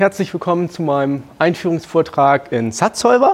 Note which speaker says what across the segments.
Speaker 1: Herzlich willkommen zu meinem Einführungsvortrag in SAT-Solver.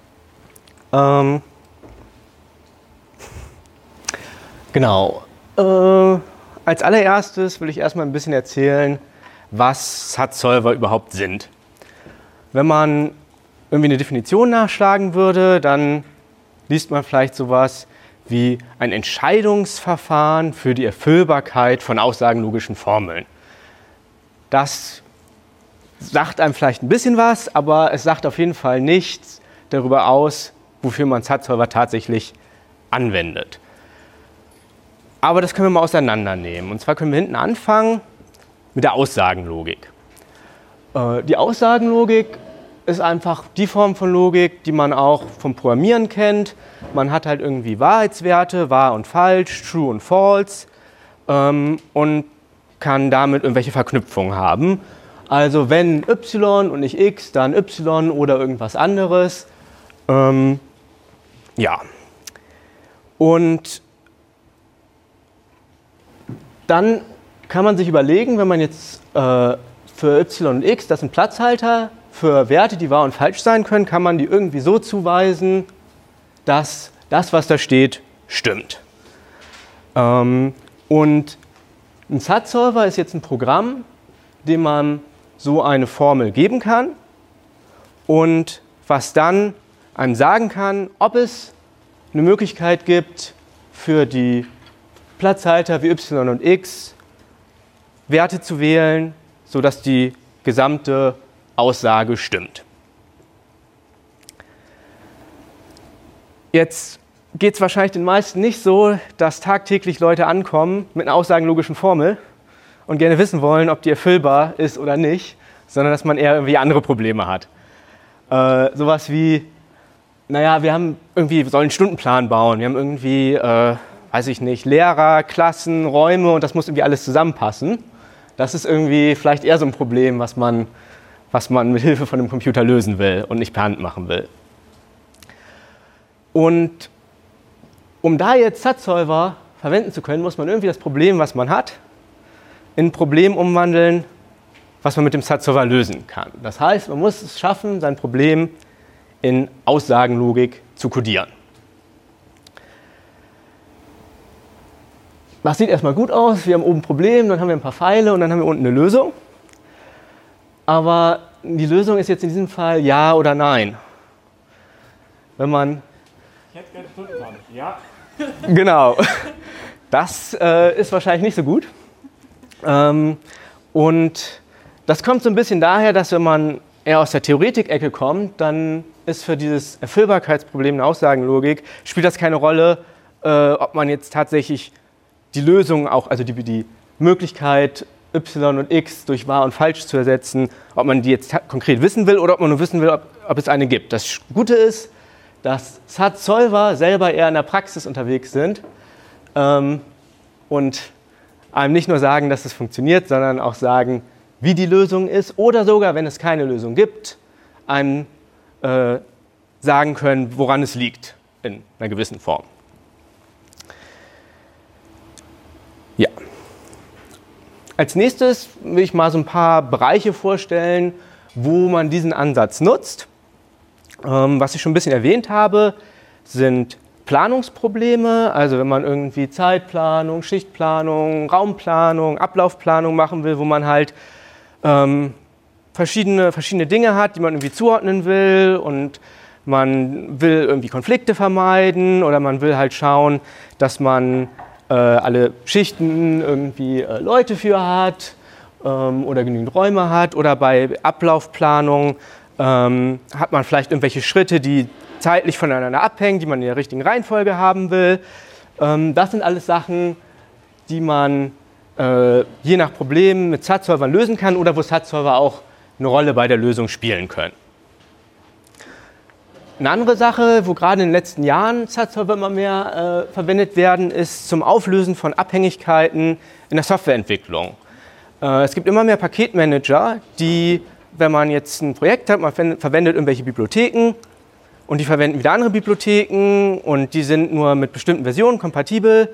Speaker 1: Genau. Als allererstes will ich erstmal ein bisschen erzählen, was SAT-Solver überhaupt sind. Wenn man irgendwie eine Definition nachschlagen würde, dann liest man vielleicht sowas wie ein Entscheidungsverfahren für die Erfüllbarkeit von aussagenlogischen Formeln. Das sagt einem vielleicht ein bisschen was, aber es sagt auf jeden Fall nichts darüber aus, wofür man SAT-Solver tatsächlich anwendet. Aber das können wir mal auseinandernehmen. Und zwar können wir hinten anfangen mit der Aussagenlogik. Die Aussagenlogik ist einfach die Form von Logik, die man auch vom Programmieren kennt. Man hat halt irgendwie Wahrheitswerte, wahr und falsch, true und false, und kann damit irgendwelche Verknüpfungen haben. Also wenn y und nicht x, dann y oder irgendwas anderes. Ja. Und dann kann man sich überlegen, wenn man jetzt für y und x, das sind Platzhalter, für Werte, die wahr und falsch sein können, kann man die irgendwie so zuweisen, dass das, was da steht, stimmt. Und ein SAT-Solver ist jetzt ein Programm, dem man so eine Formel geben kann und was dann einem sagen kann, ob es eine Möglichkeit gibt, für die Platzhalter wie y und x Werte zu wählen, sodass die gesamte Aussage stimmt. Jetzt geht es wahrscheinlich den meisten nicht so, dass tagtäglich Leute ankommen mit einer aussagenlogischen Formel und gerne wissen wollen, ob die erfüllbar ist oder nicht, sondern dass man eher irgendwie andere Probleme hat. Sowas wie, naja, wir sollen einen Stundenplan bauen, wir haben irgendwie, weiß ich nicht, Lehrer, Klassen, Räume und das muss irgendwie alles zusammenpassen. Das ist irgendwie vielleicht eher so ein Problem, was man mit Hilfe von einem Computer lösen will und nicht per Hand machen will. Und um da jetzt SAT-Solver verwenden zu können, muss man irgendwie das Problem, was man hat, in ein Problem umwandeln, was man mit dem SAT-Solver lösen kann. Das heißt, man muss es schaffen, sein Problem in Aussagenlogik zu codieren. Das sieht erstmal gut aus, wir haben oben ein Problem, dann haben wir ein paar Pfeile und dann haben wir unten eine Lösung. Aber die Lösung ist jetzt in diesem Fall ja oder nein. Wenn man... Ich hätte gerne Stundenplan. Ja. Genau. Das ist wahrscheinlich nicht so gut. Und das kommt so ein bisschen daher, dass wenn man eher aus der Theoretik-Ecke kommt, dann ist für dieses Erfüllbarkeitsproblem in der Aussagenlogik, spielt das keine Rolle, ob man jetzt tatsächlich die Lösung auch, also die Möglichkeit, y und x durch wahr und falsch zu ersetzen, ob man die jetzt konkret wissen will oder ob man nur wissen will, ob es eine gibt. Das Gute ist, dass SAT-Solver selber eher in der Praxis unterwegs sind und einem nicht nur sagen, dass es funktioniert, sondern auch sagen, wie die Lösung ist oder sogar, wenn es keine Lösung gibt, einem sagen können, woran es liegt in einer gewissen Form. Ja. Als nächstes will ich mal so ein paar Bereiche vorstellen, wo man diesen Ansatz nutzt. Was ich schon ein bisschen erwähnt habe, sind Planungsprobleme, also wenn man irgendwie Zeitplanung, Schichtplanung, Raumplanung, Ablaufplanung machen will, wo man halt verschiedene Dinge hat, die man irgendwie zuordnen will und man will irgendwie Konflikte vermeiden oder man will halt schauen, dass man alle Schichten irgendwie Leute für hat oder genügend Räume hat oder bei Ablaufplanung hat man vielleicht irgendwelche Schritte, die zeitlich voneinander abhängen, die man in der richtigen Reihenfolge haben will. Das sind alles Sachen, die man je nach Problem mit SAT-Solvern lösen kann oder wo SAT-Solver auch eine Rolle bei der Lösung spielen können. Eine andere Sache, wo gerade in den letzten Jahren SAT-Solver immer mehr verwendet werden, ist zum Auflösen von Abhängigkeiten in der Softwareentwicklung. Es gibt immer mehr Paketmanager, die, wenn man jetzt ein Projekt hat, man verwendet irgendwelche Bibliotheken und die verwenden wieder andere Bibliotheken und die sind nur mit bestimmten Versionen kompatibel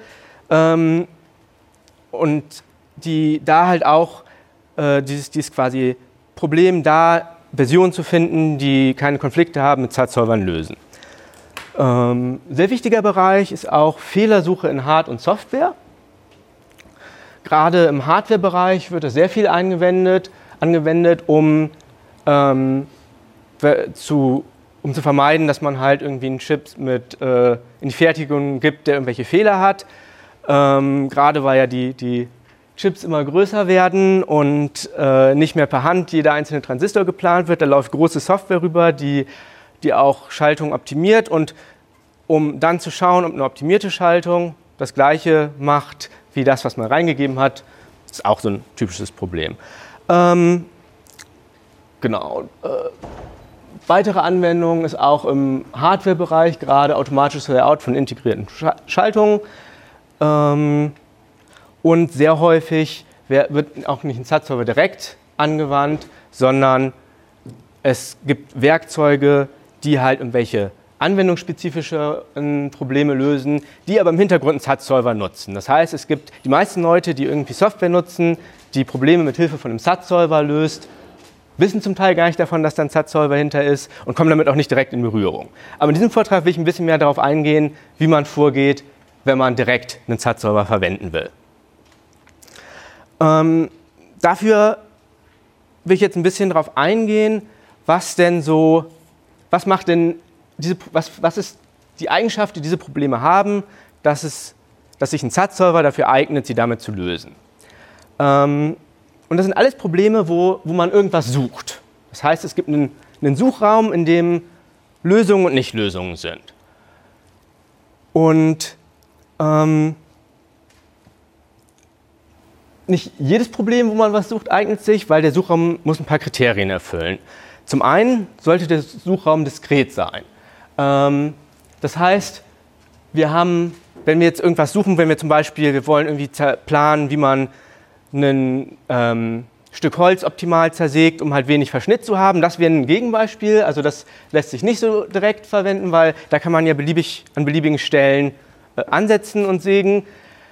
Speaker 1: und die da halt auch dieses quasi Problem, da Versionen zu finden, die keine Konflikte haben, mit SAT-Solvern lösen. Sehr wichtiger Bereich ist auch Fehlersuche in Hard- und Software. Gerade im Hardware-Bereich wird das sehr viel angewendet, um zu vermeiden, dass man halt irgendwie einen Chip in die Fertigung gibt, der irgendwelche Fehler hat. Gerade weil ja die Chips immer größer werden und nicht mehr per Hand jeder einzelne Transistor geplant wird. Da läuft große Software rüber, die auch Schaltung optimiert. Und um dann zu schauen, ob eine optimierte Schaltung das Gleiche macht wie das, was man reingegeben hat, ist auch so ein typisches Problem. Genau. Weitere Anwendung ist auch im Hardware-Bereich, gerade automatisches Layout von integrierten Schaltungen. Und sehr häufig wird auch nicht ein SAT-Solver direkt angewandt, sondern es gibt Werkzeuge, die halt irgendwelche anwendungsspezifische Probleme lösen, die aber im Hintergrund einen SAT-Solver nutzen. Das heißt, es gibt die meisten Leute, die irgendwie Software nutzen, die Probleme mit Hilfe von einem SAT-Solver löst, wissen zum Teil gar nicht davon, dass da ein SAT-Solver hinter ist und kommen damit auch nicht direkt in Berührung. Aber in diesem Vortrag will ich ein bisschen mehr darauf eingehen, wie man vorgeht, wenn man direkt einen SAT-Solver verwenden will. Dafür will ich jetzt ein bisschen darauf eingehen, was ist die Eigenschaft, die diese Probleme haben, dass sich ein SAT-Solver dafür eignet, sie damit zu lösen. Und das sind alles Probleme, wo man irgendwas sucht. Das heißt, es gibt einen Suchraum, in dem Lösungen und Nichtlösungen sind. Und nicht jedes Problem, wo man was sucht, eignet sich, weil der Suchraum muss ein paar Kriterien erfüllen. Zum einen sollte der Suchraum diskret sein. Das heißt, wenn wir jetzt irgendwas suchen, wenn wir zum Beispiel, wir wollen irgendwie planen, wie man ein Stück Holz optimal zersägt, um halt wenig Verschnitt zu haben, das wäre ein Gegenbeispiel. Also das lässt sich nicht so direkt verwenden, weil da kann man ja an beliebigen Stellen ansetzen und sägen.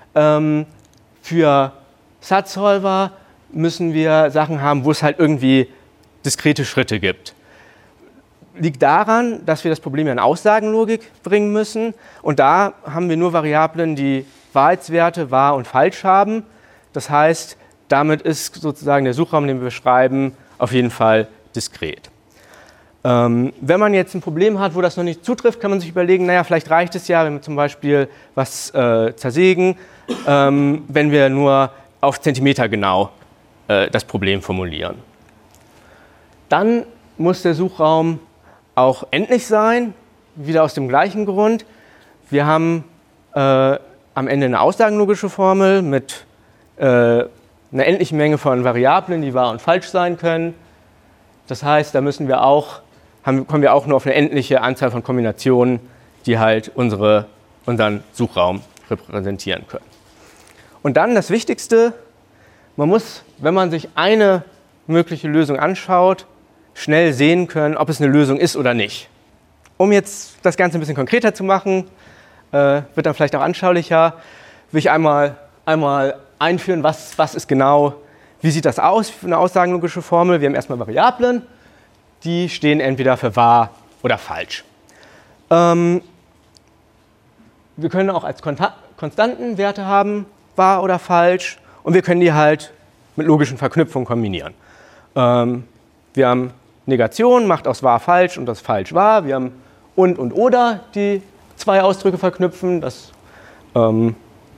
Speaker 1: Für SAT-Solver müssen wir Sachen haben, wo es halt irgendwie diskrete Schritte gibt. Liegt daran, dass wir das Problem ja in Aussagenlogik bringen müssen. Und da haben wir nur Variablen, die Wahrheitswerte wahr und falsch haben. Das heißt, damit ist sozusagen der Suchraum, den wir beschreiben, auf jeden Fall diskret. Wenn man jetzt ein Problem hat, wo das noch nicht zutrifft, kann man sich überlegen, naja, vielleicht reicht es ja, wenn wir zum Beispiel was zersägen, wenn wir nur auf Zentimeter genau das Problem formulieren. Dann muss der Suchraum auch endlich sein, wieder aus dem gleichen Grund. Wir haben am Ende eine aussagenlogische Formel mit einer endlichen Menge von Variablen, die wahr und falsch sein können. Das heißt, da kommen wir auch nur auf eine endliche Anzahl von Kombinationen, die halt unseren Suchraum repräsentieren können. Und dann das Wichtigste, man muss, wenn man sich eine mögliche Lösung anschaut, schnell sehen können, ob es eine Lösung ist oder nicht. Um jetzt das Ganze ein bisschen konkreter zu machen, wird dann vielleicht auch anschaulicher, will ich einmal einführen, was ist genau, wie sieht das aus für eine aussagenlogische Formel. Wir haben erstmal Variablen, die stehen entweder für wahr oder falsch. Wir können auch als Konstanten Werte haben, wahr oder falsch, und wir können die halt mit logischen Verknüpfungen kombinieren. Wir haben Negation, macht aus wahr falsch und aus falsch wahr. Wir haben und oder, die zwei Ausdrücke verknüpfen. Und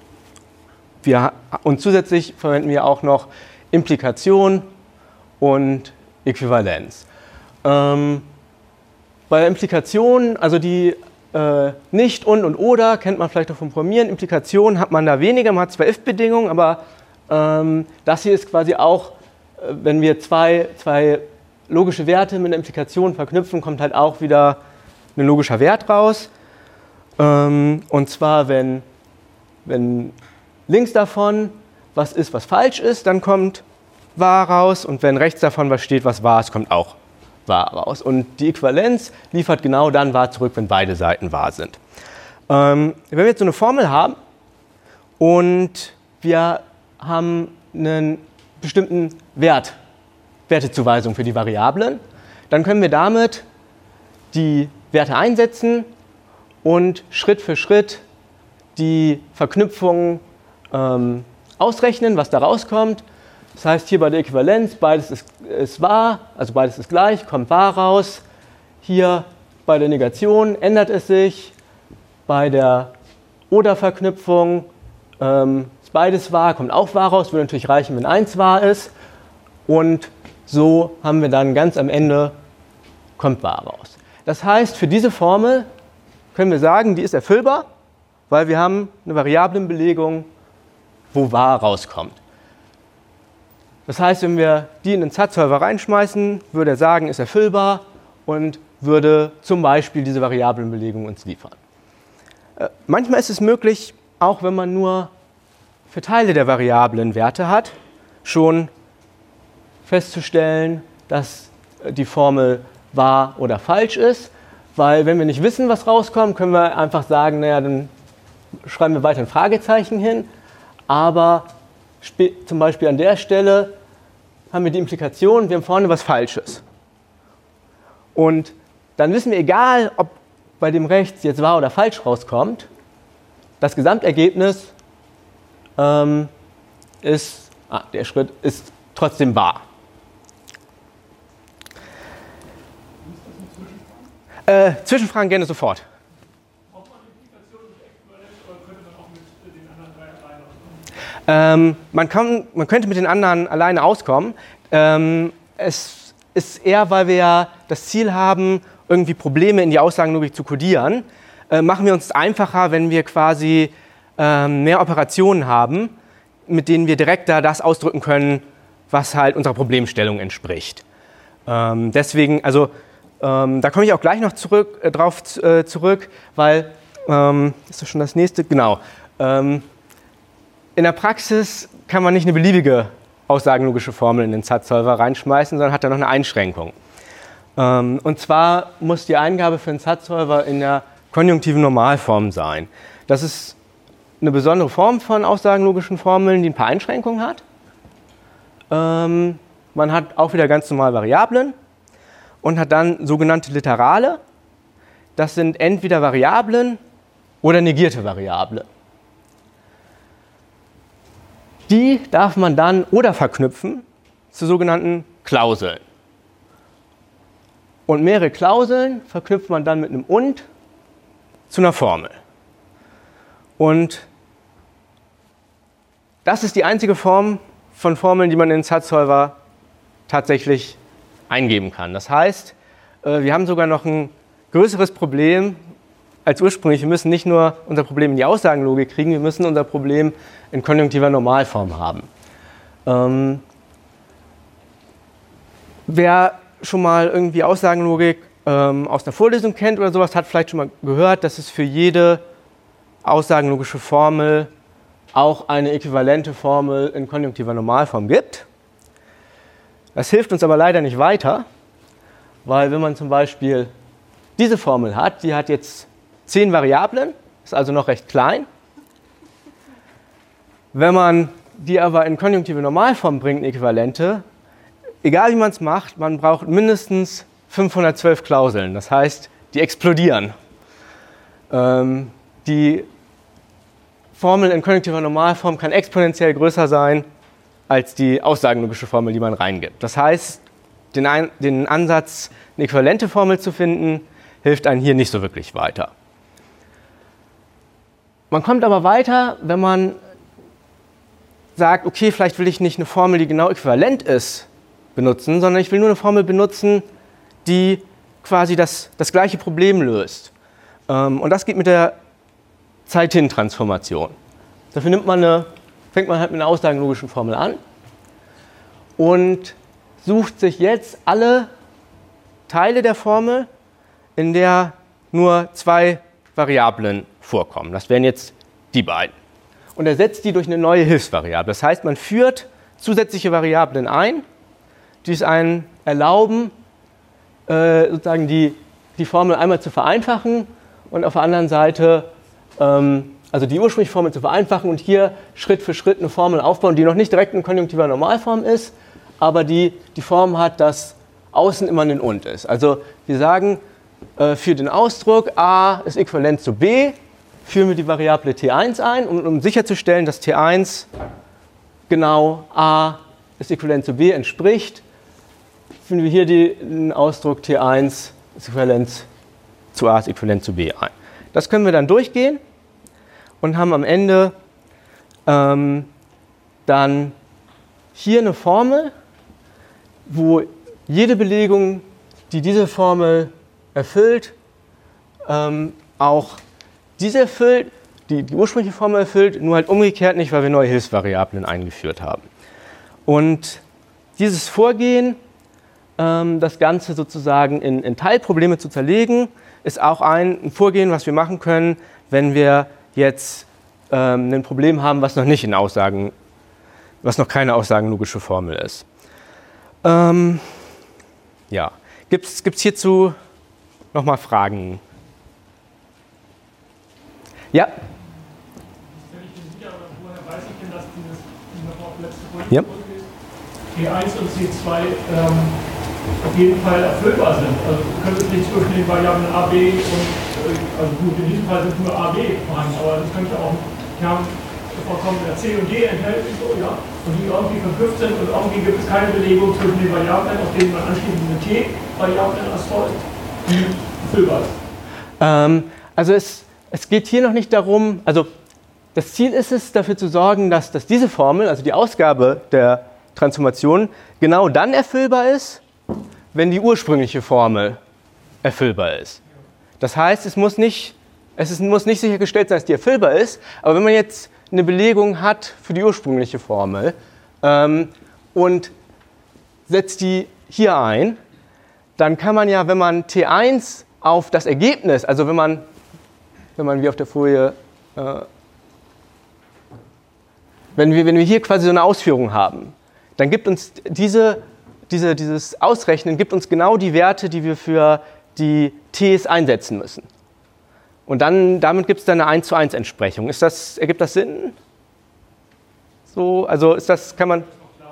Speaker 1: zusätzlich verwenden wir auch noch Implikation und Äquivalenz. Bei der Implikation, also die nicht und oder, kennt man vielleicht auch vom Programmieren. Implikation hat man da weniger, man hat zwar if-Bedingungen, aber das hier ist quasi auch, wenn wir zwei logische Werte mit einer Implikation verknüpfen, kommt halt auch wieder ein logischer Wert raus. Und zwar, wenn links davon was ist, was falsch ist, dann kommt wahr raus. Und wenn rechts davon was steht, was wahr ist, kommt auch wahr raus. Und die Äquivalenz liefert genau dann wahr zurück, wenn beide Seiten wahr sind. Wenn wir jetzt so eine Formel haben und wir haben einen bestimmten Wert Wertezuweisung für die Variablen. Dann können wir damit die Werte einsetzen und Schritt für Schritt die Verknüpfung ausrechnen, was da rauskommt. Das heißt, hier bei der Äquivalenz, beides ist wahr, also beides ist gleich, kommt wahr raus. Hier bei der Negation ändert es sich. Bei der Oder-Verknüpfung ist beides wahr, kommt auch wahr raus. Würde natürlich reichen, wenn 1 wahr ist. Und so haben wir dann ganz am Ende, kommt wahr raus. Das heißt, für diese Formel können wir sagen, die ist erfüllbar, weil wir haben eine Variablenbelegung, wo wahr rauskommt. Das heißt, wenn wir die in den SAT-Solver reinschmeißen, würde er sagen, ist erfüllbar und würde zum Beispiel diese Variablenbelegung uns liefern. Manchmal ist es möglich, auch wenn man nur für Teile der Variablen Werte hat, schon festzustellen, dass die Formel wahr oder falsch ist, weil wenn wir nicht wissen, was rauskommt, können wir einfach sagen, naja, dann schreiben wir weiter ein Fragezeichen hin, aber zum Beispiel an der Stelle haben wir die Implikation, wir haben vorne was Falsches. Und dann wissen wir, egal ob bei dem rechts jetzt wahr oder falsch rauskommt, das Gesamtergebnis der Schritt ist trotzdem wahr. Zwischenfragen gerne sofort. Braucht man Implikation mit Äquivalenz oder könnte man auch mit den anderen drei alleine auskommen? Man könnte mit den anderen alleine auskommen. Es ist eher, weil wir ja das Ziel haben, irgendwie Probleme in die Aussagenlogik zu kodieren, machen wir uns es einfacher, wenn wir quasi mehr Operationen haben, mit denen wir direkt da das ausdrücken können, was halt unserer Problemstellung entspricht. Deswegen, also da komme ich auch gleich noch drauf zurück, weil, ist das schon das nächste? Genau. In der Praxis kann man nicht eine beliebige aussagenlogische Formel in den SAT-Solver reinschmeißen, sondern hat da noch eine Einschränkung. Und zwar muss die Eingabe für den SAT-Solver in der konjunktiven Normalform sein. Das ist eine besondere Form von aussagenlogischen Formeln, die ein paar Einschränkungen hat. Man hat auch wieder ganz normal Variablen und hat dann sogenannte Literale. Das sind entweder Variablen oder negierte Variablen. Die darf man dann oder verknüpfen zu sogenannten Klauseln. Und mehrere Klauseln verknüpft man dann mit einem und zu einer Formel. Und das ist die einzige Form von Formeln, die man in den SAT-Solver tatsächlich eingeben kann. Das heißt, wir haben sogar noch ein größeres Problem als ursprünglich. Wir müssen nicht nur unser Problem in die Aussagenlogik kriegen, wir müssen unser Problem in konjunktiver Normalform haben. Wer schon mal irgendwie Aussagenlogik aus einer Vorlesung kennt oder sowas, hat vielleicht schon mal gehört, dass es für jede aussagenlogische Formel auch eine äquivalente Formel in konjunktiver Normalform gibt. Das hilft uns aber leider nicht weiter, weil wenn man zum Beispiel diese Formel hat, die hat jetzt 10 Variablen, ist also noch recht klein. Wenn man die aber in konjunktive Normalform bringt, eine Äquivalente, egal wie man es macht, man braucht mindestens 512 Klauseln. Das heißt, die explodieren. Die Formel in konjunktiver Normalform kann exponentiell größer sein als die aussagenlogische Formel, die man reingibt. Das heißt, den Ansatz, eine äquivalente Formel zu finden, hilft einem hier nicht so wirklich weiter. Man kommt aber weiter, wenn man sagt, okay, vielleicht will ich nicht eine Formel, die genau äquivalent ist, benutzen, sondern ich will nur eine Formel benutzen, die quasi das gleiche Problem löst. Und das geht mit der Zeit-Hin-Transformation. Dafür fängt man halt mit einer aussagenlogischen Formel an und sucht sich jetzt alle Teile der Formel, in der nur 2 Variablen vorkommen. Das wären jetzt die beiden. Und ersetzt die durch eine neue Hilfsvariable. Das heißt, man führt zusätzliche Variablen ein, die es einem erlauben, sozusagen die Formel einmal zu vereinfachen und auf der anderen Seite also die ursprüngliche Formel zu vereinfachen und hier Schritt für Schritt eine Formel aufbauen, die noch nicht direkt in konjunktiver Normalform ist, aber die Form hat, dass außen immer ein und ist. Also wir sagen, für den Ausdruck a ist äquivalent zu b, führen wir die Variable t1 ein, um sicherzustellen, dass t1 genau a ist äquivalent zu b entspricht, führen wir hier den Ausdruck t1 ist äquivalent zu a ist äquivalent zu b ein. Das können wir dann durchgehen und haben am Ende dann hier eine Formel, wo jede Belegung, die diese Formel erfüllt, auch diese erfüllt, die ursprüngliche Formel erfüllt, nur halt umgekehrt nicht, weil wir neue Hilfsvariablen eingeführt haben. Und dieses Vorgehen, das Ganze sozusagen in Teilprobleme zu zerlegen, ist auch ein Vorgehen, was wir machen können, wenn wir jetzt ein Problem haben, was noch nicht in Aussagen, was noch keine aussagenlogische Formel ist. Ja, gibt's hierzu nochmal Fragen? Ja?
Speaker 2: Wenn ich mir sicher, aber woher weiß ich denn, dass diese letzte Folie
Speaker 1: Ja.
Speaker 2: T1 und C2 auf jeden Fall erfüllbar sind. Also könnte es nicht zwischen den Variablen a, b und, also gut, in diesem Fall sind nur a, b vorhanden, aber das könnte auch vorkommen, der c und d enthält sich so, ja, und die irgendwie verknüpft sind und irgendwie gibt es keine Belegung zwischen den Variablen, auf denen man anschließend eine t-Variablen erzeugt, die erfüllbar ist.
Speaker 1: Also es geht hier noch nicht darum, also das Ziel ist es, dafür zu sorgen, dass diese Formel, also die Ausgabe der Transformation, genau dann erfüllbar ist, wenn die ursprüngliche Formel erfüllbar ist. Das heißt, es muss nicht sichergestellt sein, dass die erfüllbar ist, aber wenn man jetzt eine Belegung hat für die ursprüngliche Formel und setzt die hier ein, dann kann man ja, wenn man T1 auf das Ergebnis, also wenn man wie auf der Folie, wenn wir hier quasi so eine Ausführung haben, dann gibt uns dieses Ausrechnen gibt uns genau die Werte, die wir für die T's einsetzen müssen. Und damit gibt es dann eine 1:1 Entsprechung. Ergibt das Sinn? So, also kann man...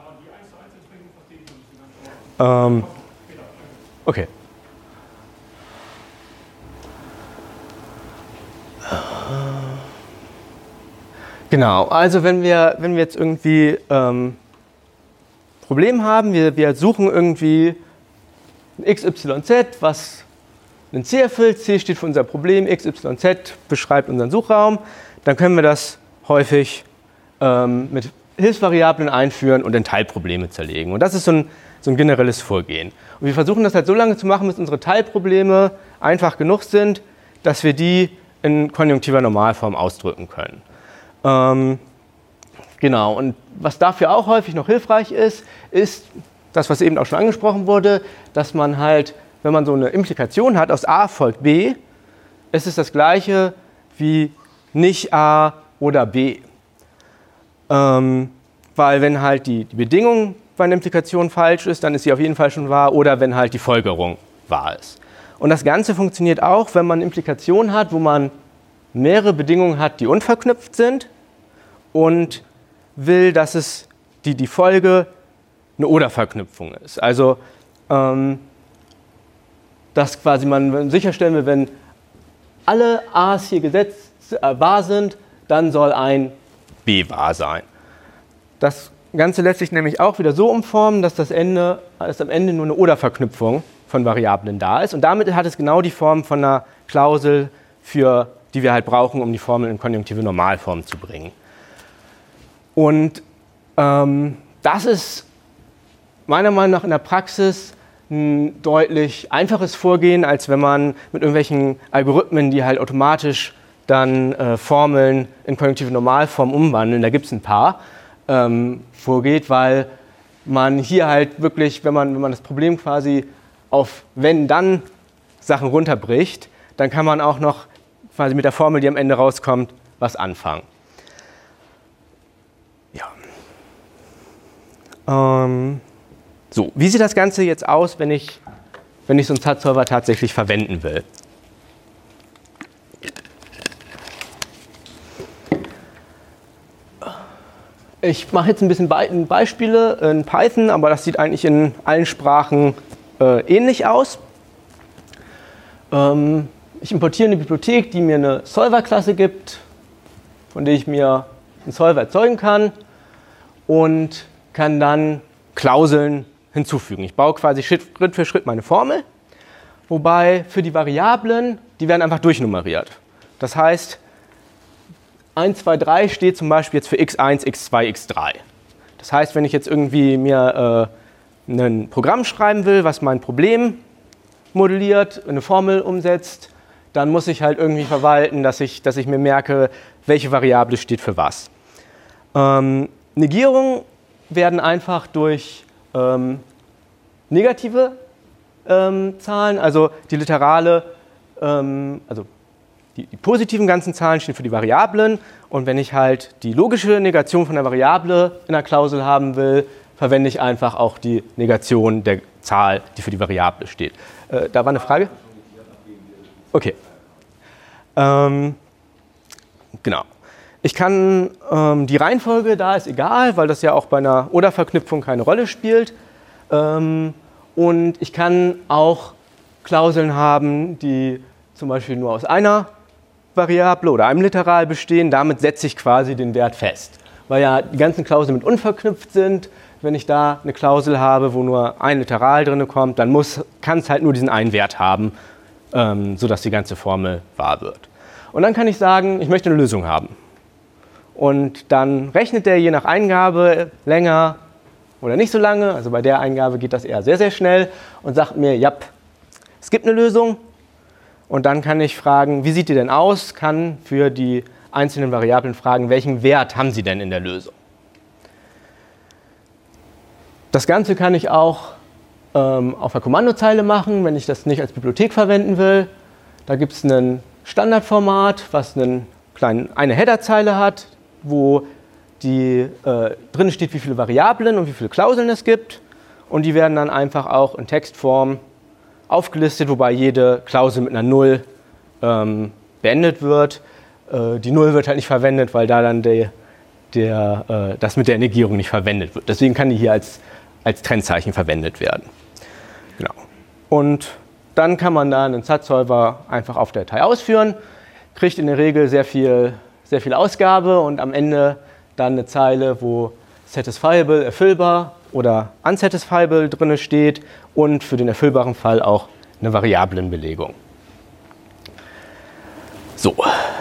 Speaker 1: Okay. Genau, also wenn wir jetzt irgendwie Problem haben, wir suchen irgendwie ein XYZ, was ein C erfüllt, C steht für unser Problem, XYZ beschreibt unseren Suchraum, dann können wir das häufig mit Hilfsvariablen einführen und in Teilprobleme zerlegen. Und das ist so ein generelles Vorgehen. Und wir versuchen das halt so lange zu machen, bis unsere Teilprobleme einfach genug sind, dass wir die in konjunktiver Normalform ausdrücken können. Genau, und was dafür auch häufig noch hilfreich ist das, was eben auch schon angesprochen wurde, dass man halt, wenn man so eine Implikation hat, aus A folgt B, ist es das gleiche wie nicht A oder B. Weil wenn halt die Bedingung bei einer Implikation falsch ist, dann ist sie auf jeden Fall schon wahr, oder wenn halt die Folgerung wahr ist. Und das Ganze funktioniert auch, wenn man eine Implikation hat, wo man mehrere Bedingungen hat, die unverknüpft sind und will, dass es die Folge eine Oder-Verknüpfung ist. Also, dass quasi man sicherstellen will, wenn alle A's hier wahr sind, dann soll ein B wahr sein. Das Ganze lässt sich nämlich auch wieder so umformen, dass am Ende nur eine Oder-Verknüpfung von Variablen da ist. Und damit hat es genau die Form von einer Klausel, die wir halt brauchen, um die Formel in konjunktive Normalform zu bringen. Und das ist meiner Meinung nach in der Praxis ein deutlich einfaches Vorgehen, als wenn man mit irgendwelchen Algorithmen, die halt automatisch dann Formeln in konjunktive Normalform umwandeln, da gibt es ein paar, vorgeht, weil man hier halt wirklich, wenn man das Problem quasi auf wenn-dann Sachen runterbricht, dann kann man auch noch quasi mit der Formel, die am Ende rauskommt, was anfangen. Ja. So, wie sieht das Ganze jetzt aus, wenn ich so einen Satzsolver tatsächlich verwenden will? Ich mache jetzt ein bisschen Beispiele in Python, aber das sieht eigentlich in allen Sprachen ähnlich aus. Ich importiere eine Bibliothek, die mir eine Solver-Klasse gibt, von der ich mir einen Solver erzeugen kann und kann dann Klauseln hinzufügen. Ich baue quasi Schritt für Schritt meine Formel, wobei für die Variablen, die werden einfach durchnummeriert. Das heißt, 1, 2, 3 steht zum Beispiel jetzt für x1, x2, x3. Das heißt, wenn ich jetzt irgendwie mir ein Programm schreiben will, was mein Problem modelliert, eine Formel umsetzt, dann muss ich halt irgendwie verwalten, dass ich mir merke, welche Variable steht für was. Negierungen werden einfach durch negative Zahlen, also die Literale, also die positiven ganzen Zahlen stehen für die Variablen, und wenn ich halt die logische Negation von der Variable in der Klausel haben will, verwende ich einfach auch die Negation der Zahl, die für die Variable steht. Da war eine Frage? Okay. Genau. Ich kann die Reihenfolge, da ist egal, weil das ja auch bei einer Oder-Verknüpfung keine Rolle spielt. Und ich kann auch Klauseln haben, die zum Beispiel nur aus einer Variable oder einem Literal bestehen. Damit setze ich quasi den Wert fest. Weil ja die ganzen Klauseln mit unverknüpft sind. Wenn ich da eine Klausel habe, wo nur ein Literal drin kommt, dann kann es halt nur diesen einen Wert haben, sodass die ganze Formel wahr wird. Und dann kann ich sagen, ich möchte eine Lösung haben. Und dann rechnet der je nach Eingabe länger oder nicht so lange. Also bei der Eingabe geht das eher sehr, sehr schnell und sagt mir, ja, es gibt eine Lösung. Und dann kann ich fragen, wie sieht die denn aus? Kann für die einzelnen Variablen fragen, welchen Wert haben sie denn in der Lösung? Das Ganze kann ich auch auf der Kommandozeile machen, wenn ich das nicht als Bibliothek verwenden will. Da gibt es ein Standardformat, was eine Headerzeile hat, wo drin steht, wie viele Variablen und wie viele Klauseln es gibt. Und die werden dann einfach auch in Textform aufgelistet, wobei jede Klausel mit einer 0 beendet wird. Die 0 wird halt nicht verwendet, weil da dann das mit der Negierung nicht verwendet wird. Deswegen kann die hier als Trennzeichen verwendet werden. Genau. Und dann kann man da einen Satzsolver einfach auf der Datei ausführen, kriegt in der Regel sehr viel Ausgabe und am Ende dann eine Zeile, wo satisfiable, erfüllbar oder unsatisfiable drin steht und für den erfüllbaren Fall auch eine Variablenbelegung. So.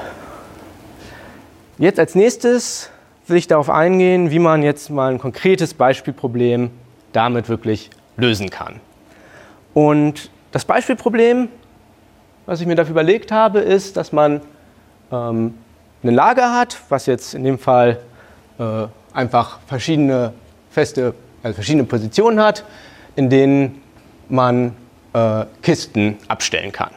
Speaker 1: Jetzt als nächstes will ich darauf eingehen, wie man jetzt mal ein konkretes Beispielproblem damit wirklich lösen kann. Und das Beispielproblem, was ich mir dafür überlegt habe, ist, dass man ein Lager hat, was jetzt in dem Fall einfach verschiedene Positionen hat, in denen man Kisten abstellen kann.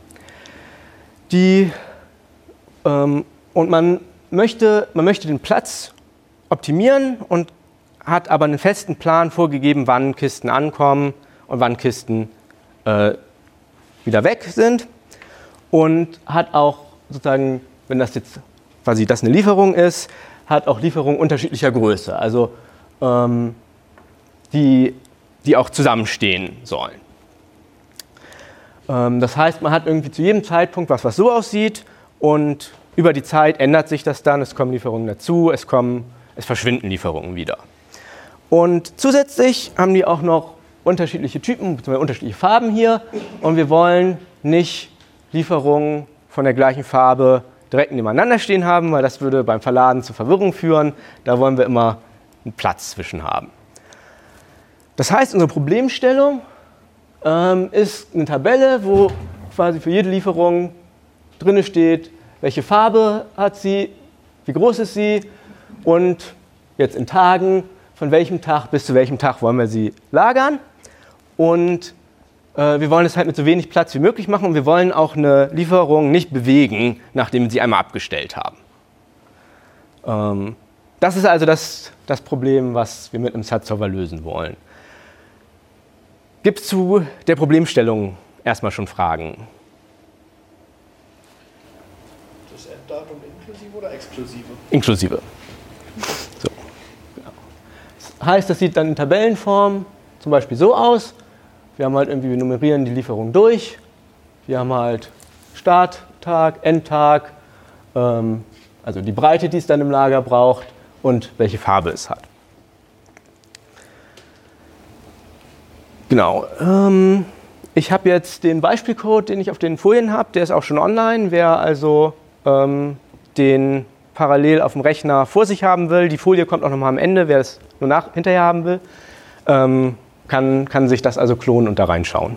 Speaker 1: Und man möchte den Platz optimieren und hat aber einen festen Plan vorgegeben, wann Kisten ankommen und wann Kisten wieder weg sind. Und hat auch sozusagen, wenn das jetzt quasi eine Lieferung ist, hat auch Lieferungen unterschiedlicher Größe, also die auch zusammenstehen sollen. Das heißt, man hat irgendwie zu jedem Zeitpunkt was so aussieht und über die Zeit ändert sich das dann, es kommen Lieferungen dazu, es verschwinden Lieferungen wieder. Und zusätzlich haben die auch noch unterschiedliche Typen, bzw. unterschiedliche Farben hier und wir wollen nicht Lieferungen von der gleichen Farbe direkt nebeneinander stehen haben, weil das würde beim Verladen zu Verwirrung führen. Da wollen wir immer einen Platz zwischen haben. Das heißt, unsere Problemstellung ist eine Tabelle, wo quasi für jede Lieferung drin steht, welche Farbe hat sie, wie groß ist sie und jetzt in Tagen, von welchem Tag bis zu welchem Tag wollen wir sie lagern. Und wir wollen es halt mit so wenig Platz wie möglich machen und wir wollen auch eine Lieferung nicht bewegen, nachdem wir sie einmal abgestellt haben. Das ist also das Problem, was wir mit einem Satzsolver lösen wollen. Gibt es zu der Problemstellung erstmal schon Fragen?
Speaker 3: Das Enddatum inklusive oder exklusive?
Speaker 1: Inklusive. So. heißt, das sieht dann in Tabellenform zum Beispiel so aus. Wir haben halt irgendwie, wir nummerieren die Lieferung durch. Wir haben halt Starttag, Endtag, also die Breite, die es dann im Lager braucht und welche Farbe es hat. Genau. Ich habe jetzt den Beispielcode, den ich auf den Folien habe, der ist auch schon online. Wer also den parallel auf dem Rechner vor sich haben will, die Folie kommt auch nochmal am Ende, wer es nur hinterher haben will, kann sich das also klonen und da reinschauen.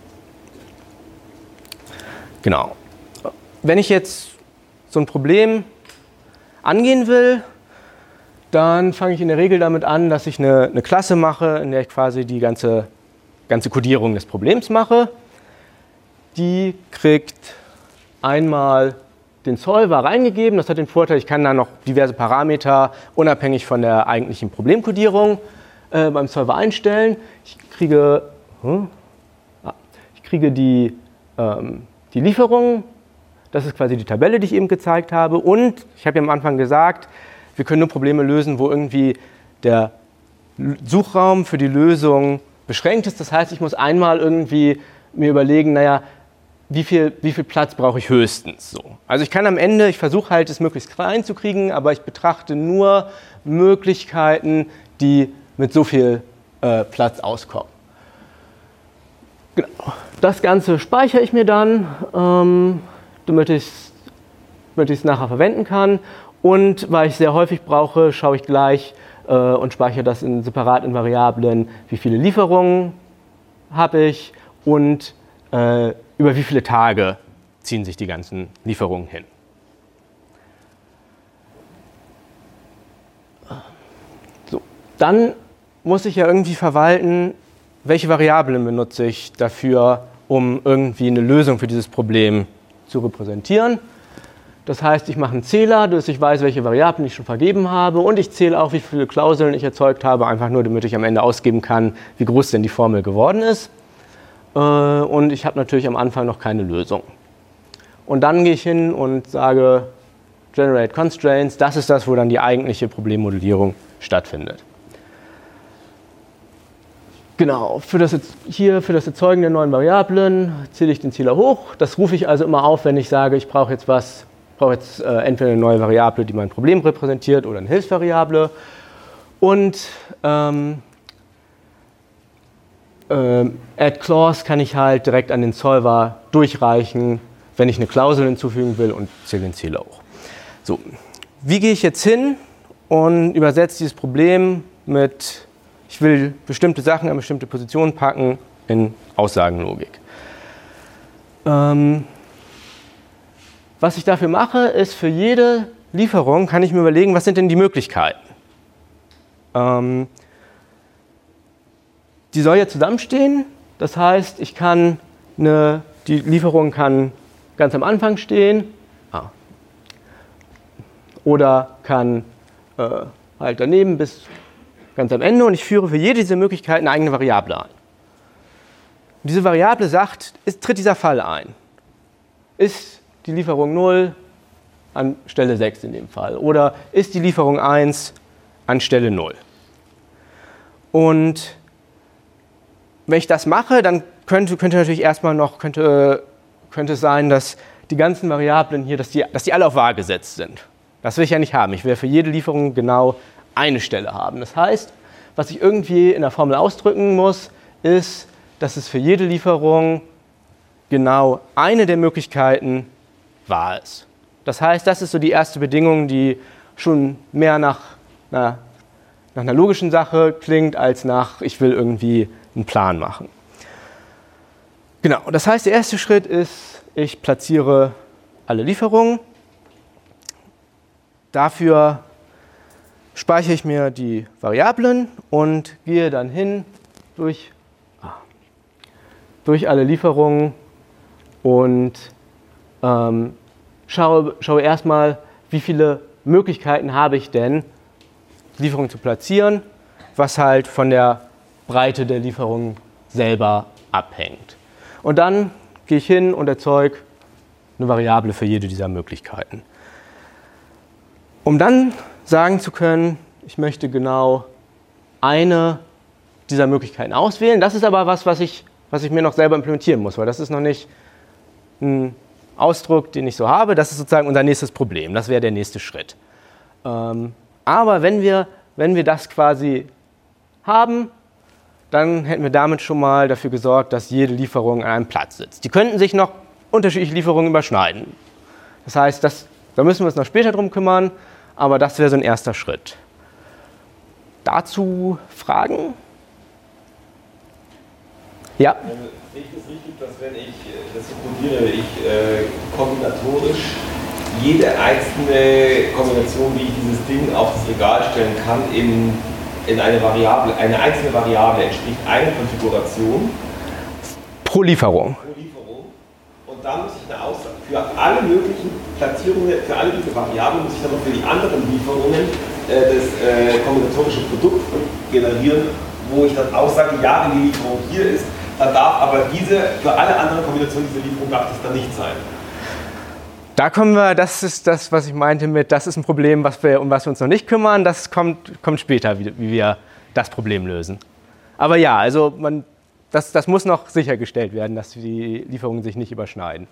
Speaker 1: Genau. Wenn ich jetzt so ein Problem angehen will, dann fange ich in der Regel damit an, dass ich eine Klasse mache, in der ich quasi die ganze Codierung des Problems mache. Die kriegt einmal den Solver reingegeben. Das hat den Vorteil, ich kann da noch diverse Parameter unabhängig von der eigentlichen Problemkodierung beim Solver einstellen. Ich kriege die Lieferung. Das ist quasi die Tabelle, die ich eben gezeigt habe. Und ich habe ja am Anfang gesagt, wir können nur Probleme lösen, wo irgendwie der Suchraum für die Lösung beschränkt ist. Das heißt, ich muss einmal irgendwie mir überlegen, naja, wie viel Platz brauche ich höchstens so. Also ich kann am Ende, ich versuche halt es möglichst klein zu kriegen, aber ich betrachte nur Möglichkeiten, die mit so viel Platz auskommen. Genau. Das Ganze speichere ich mir dann, damit ich es nachher verwenden kann. Und weil ich sehr häufig brauche, schaue ich gleich und speichere das separat in Variablen, wie viele Lieferungen habe ich und über wie viele Tage ziehen sich die ganzen Lieferungen hin. So, dann muss ich ja irgendwie verwalten, welche Variablen benutze ich dafür, um irgendwie eine Lösung für dieses Problem zu repräsentieren. Das heißt, ich mache einen Zähler, dass ich weiß, welche Variablen ich schon vergeben habe, und ich zähle auch, wie viele Klauseln ich erzeugt habe, einfach nur, damit ich am Ende ausgeben kann, wie groß denn die Formel geworden ist. Und ich habe natürlich am Anfang noch keine Lösung. Und dann gehe ich hin und sage, Generate Constraints, das ist das, wo dann die eigentliche Problemmodellierung stattfindet. Genau, für das Erzeugen der neuen Variablen zähle ich den Zähler hoch. Das rufe ich also immer auf, wenn ich sage, ich brauche jetzt entweder eine neue Variable, die mein Problem repräsentiert, oder eine Hilfsvariable. Und Add Clause kann ich halt direkt an den Solver durchreichen, wenn ich eine Klausel hinzufügen will, und zähle den Zähler hoch. So, wie gehe ich jetzt hin und übersetze dieses Problem mit, ich will bestimmte Sachen an bestimmte Positionen packen, in Aussagenlogik. Was ich dafür mache, ist, für jede Lieferung kann ich mir überlegen, was sind denn die Möglichkeiten. Die soll ja zusammenstehen, das heißt, die Lieferung kann ganz am Anfang stehen oder kann halt daneben bis ganz am Ende, und ich führe für jede dieser Möglichkeiten eine eigene Variable ein. Und diese Variable sagt, tritt dieser Fall ein? Ist die Lieferung 0 an Stelle 6 in dem Fall? Oder ist die Lieferung 1 an Stelle 0? Und wenn ich das mache, dann könnte natürlich erstmal noch könnte es sein, dass die ganzen Variablen hier, dass die alle auf wahr gesetzt sind. Das will ich ja nicht haben. Ich will für jede Lieferung genau eine Stelle haben. Das heißt, was ich irgendwie in der Formel ausdrücken muss, ist, dass es für jede Lieferung genau eine der Möglichkeiten wahr ist. Das heißt, das ist so die erste Bedingung, die schon mehr nach einer logischen Sache klingt, als nach, ich will irgendwie einen Plan machen. Genau, das heißt, der erste Schritt ist, ich platziere alle Lieferungen. Dafür speichere ich mir die Variablen und gehe dann hin durch alle Lieferungen und schaue erstmal, wie viele Möglichkeiten habe ich denn, die Lieferung zu platzieren, was halt von der Breite der Lieferung selber abhängt. Und dann gehe ich hin und erzeuge eine Variable für jede dieser Möglichkeiten. Um dann sagen zu können, ich möchte genau eine dieser Möglichkeiten auswählen. Das ist aber was ich mir noch selber implementieren muss, weil das ist noch nicht ein Ausdruck, den ich so habe. Das ist sozusagen unser nächstes Problem. Das wäre der nächste Schritt. Aber wenn wir das quasi haben, dann hätten wir damit schon mal dafür gesorgt, dass jede Lieferung an einem Platz sitzt. Die könnten sich noch unterschiedliche Lieferungen überschneiden. Das heißt, da müssen wir uns noch später drum kümmern, aber das wäre so ein erster Schritt. Dazu Fragen? Ja?
Speaker 3: Sehe ich das richtig, dass wenn ich das so codiere, ich kombinatorisch jede einzelne Kombination, wie ich dieses Ding auf das Regal stellen kann, in eine Variable, eine einzelne Variable entspricht einer Konfiguration
Speaker 1: Pro Lieferung.
Speaker 3: Und dann muss ich eine Aussage für alle möglichen Platzierungen, für alle diese Variablen muss ich dann noch für die anderen Lieferungen das kombinatorische Produkt generieren, wo ich dann aussage, ja, wenn die Lieferung hier ist, dann darf aber für alle anderen Kombinationen diese Lieferung darf das dann nicht sein.
Speaker 1: Da kommen wir, das ist das, was ich meinte mit, das ist ein Problem, um was wir uns noch nicht kümmern, das kommt später, wie wir das Problem lösen. Aber ja, also das muss noch sichergestellt werden, dass die Lieferungen sich nicht überschneiden.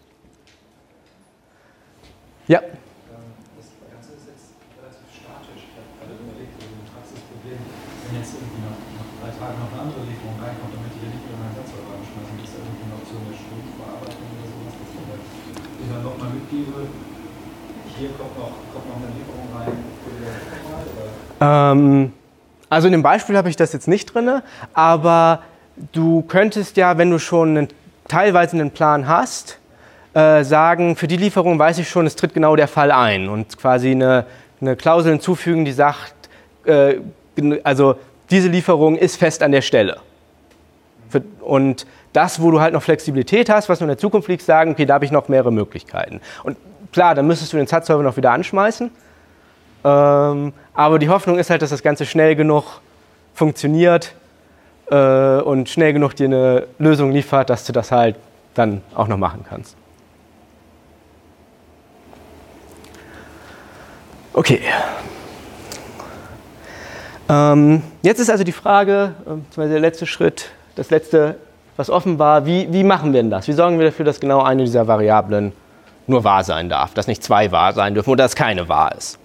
Speaker 1: Ja?
Speaker 4: Das Ganze ist jetzt relativ statisch. Ich habe gerade überlegt, ein Praxisproblem, wenn jetzt irgendwie nach 3 Tagen noch eine andere Lieferung reinkommt, damit die nicht über meinen Satzholz anschmeißen, ist da irgendwie eine Option der Stromverarbeitung oder sowas, dass ich dann nochmal mitgebe, hier kommt noch eine Lieferung rein für die nochmal?
Speaker 1: Also in dem Beispiel habe ich das jetzt nicht drin, aber du könntest ja, wenn du schon teilweise einen Plan hast, sagen, für die Lieferung weiß ich schon, es tritt genau der Fall ein und quasi eine Klausel hinzufügen, die sagt, also diese Lieferung ist fest an der Stelle. Und das, wo du halt noch Flexibilität hast, was du in der Zukunft liegt, sagen, okay, da habe ich noch mehrere Möglichkeiten. Und klar, dann müsstest du den SAT-Server noch wieder anschmeißen. Aber die Hoffnung ist halt, dass das Ganze schnell genug funktioniert und schnell genug dir eine Lösung liefert, dass du das halt dann auch noch machen kannst. Okay. Jetzt ist also die Frage, der letzte Schritt, das letzte, was offen war, wie machen wir denn das? Wie sorgen wir dafür, dass genau eine dieser Variablen nur wahr sein darf, dass nicht 2 wahr sein dürfen oder dass keine wahr ist?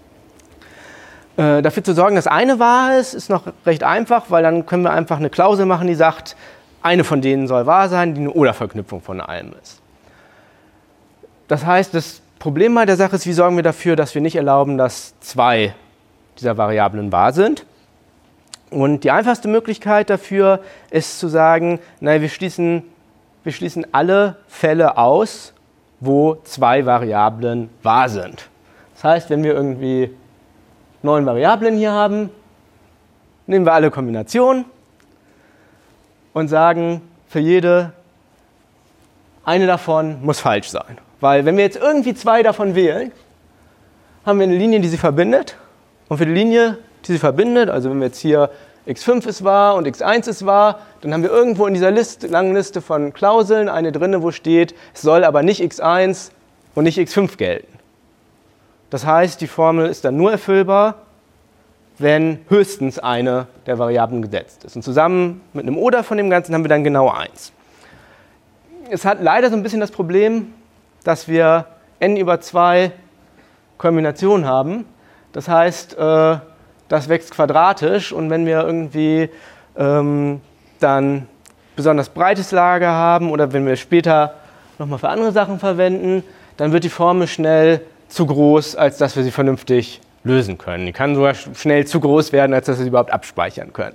Speaker 1: Dafür zu sorgen, dass eine wahr ist noch recht einfach, weil dann können wir einfach eine Klausel machen, die sagt, eine von denen soll wahr sein, die eine Oder-Verknüpfung von allem ist. Das heißt, das Problem bei der Sache ist, wie sorgen wir dafür, dass wir nicht erlauben, dass 2 dieser Variablen wahr sind. Und die einfachste Möglichkeit dafür ist zu sagen, nein, wir schließen alle Fälle aus, wo 2 Variablen wahr sind. Das heißt, wenn wir irgendwie 9 Variablen hier haben, nehmen wir alle Kombinationen und sagen, für jede eine davon muss falsch sein. Weil wenn wir jetzt irgendwie 2 davon wählen, haben wir eine Linie, die sie verbindet. Und für die Linie, die sie verbindet, also wenn wir jetzt hier x5 ist wahr und x1 ist wahr, dann haben wir irgendwo in dieser langen Liste von Klauseln eine drin, wo steht, es soll aber nicht x1 und nicht x5 gelten. Das heißt, die Formel ist dann nur erfüllbar, wenn höchstens eine der Variablen gesetzt ist. Und zusammen mit einem Oder von dem Ganzen haben wir dann genau 1. Es hat leider so ein bisschen das Problem, dass wir n über 2 Kombinationen haben. Das heißt, das wächst quadratisch und wenn wir irgendwie dann besonders breites Lager haben oder wenn wir später nochmal für andere Sachen verwenden, dann wird die Formel schnell zu groß, als dass wir sie vernünftig lösen können. Die kann sogar schnell zu groß werden, als dass wir sie überhaupt abspeichern können.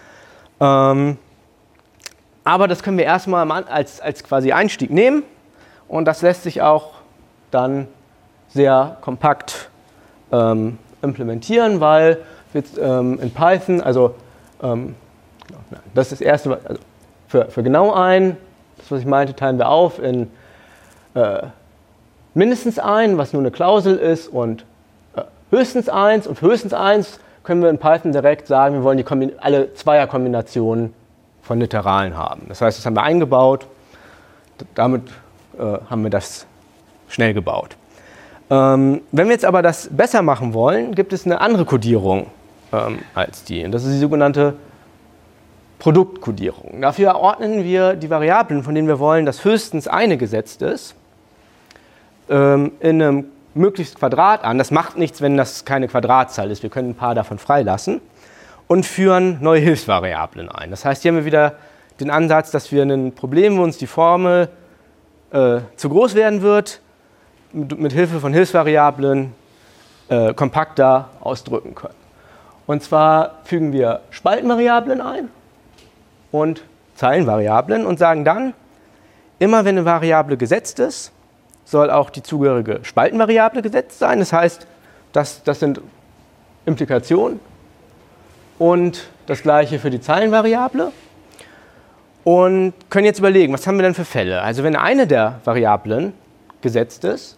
Speaker 1: Aber das können wir erstmal als quasi Einstieg nehmen und das lässt sich auch dann sehr kompakt implementieren, weil jetzt, in Python, also das ist das erste, also für genau ein, das was ich meinte, teilen wir auf in mindestens ein, was nur eine Klausel ist, und höchstens eins. Und für höchstens eins können wir in Python direkt sagen, wir wollen alle Zweierkombinationen von Literalen haben. Das heißt, das haben wir eingebaut, damit haben wir das schnell gebaut. Wenn wir jetzt aber das besser machen wollen, gibt es eine andere Codierung als die. Und das ist die sogenannte Produktkodierung. Dafür ordnen wir die Variablen, von denen wir wollen, dass höchstens eine gesetzt ist, in einem möglichst Quadrat an. Das macht nichts, wenn das keine Quadratzahl ist. Wir können ein paar davon freilassen und führen neue Hilfsvariablen ein. Das heißt, hier haben wir wieder den Ansatz, dass wir ein Problem, wo uns die Formel zu groß werden wird, mit Hilfe von Hilfsvariablen kompakter ausdrücken können. Und zwar fügen wir Spaltenvariablen ein und Zeilenvariablen und sagen dann, immer wenn eine Variable gesetzt ist, soll auch die zugehörige Spaltenvariable gesetzt sein. Das heißt, das sind Implikationen und das gleiche für die Zeilenvariable. Und können jetzt überlegen, was haben wir denn für Fälle? Also wenn eine der Variablen gesetzt ist,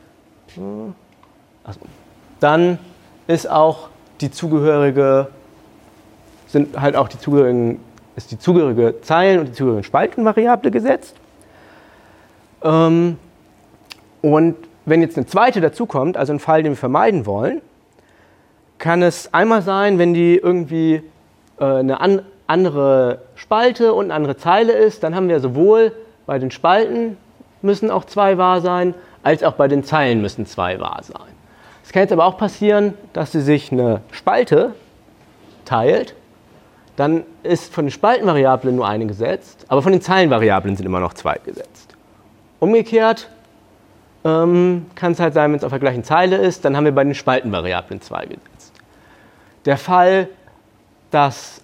Speaker 1: dann ist auch die zugehörige, ist die zugehörige Zeilen- und die zugehörige Spaltenvariable gesetzt. Und wenn jetzt eine zweite dazukommt, also ein Fall, den wir vermeiden wollen, kann es einmal sein, wenn die irgendwie eine andere Spalte und eine andere Zeile ist, dann haben wir sowohl bei den Spalten müssen auch 2 wahr sein, als auch bei den Zeilen müssen 2 wahr sein. Es kann jetzt aber auch passieren, dass sie sich eine Spalte teilt, dann ist von den Spaltenvariablen nur eine gesetzt, aber von den Zeilenvariablen sind immer noch 2 gesetzt. Umgekehrt kann es halt sein, wenn es auf der gleichen Zeile ist, dann haben wir bei den Spaltenvariablen 2 gesetzt. Der Fall, dass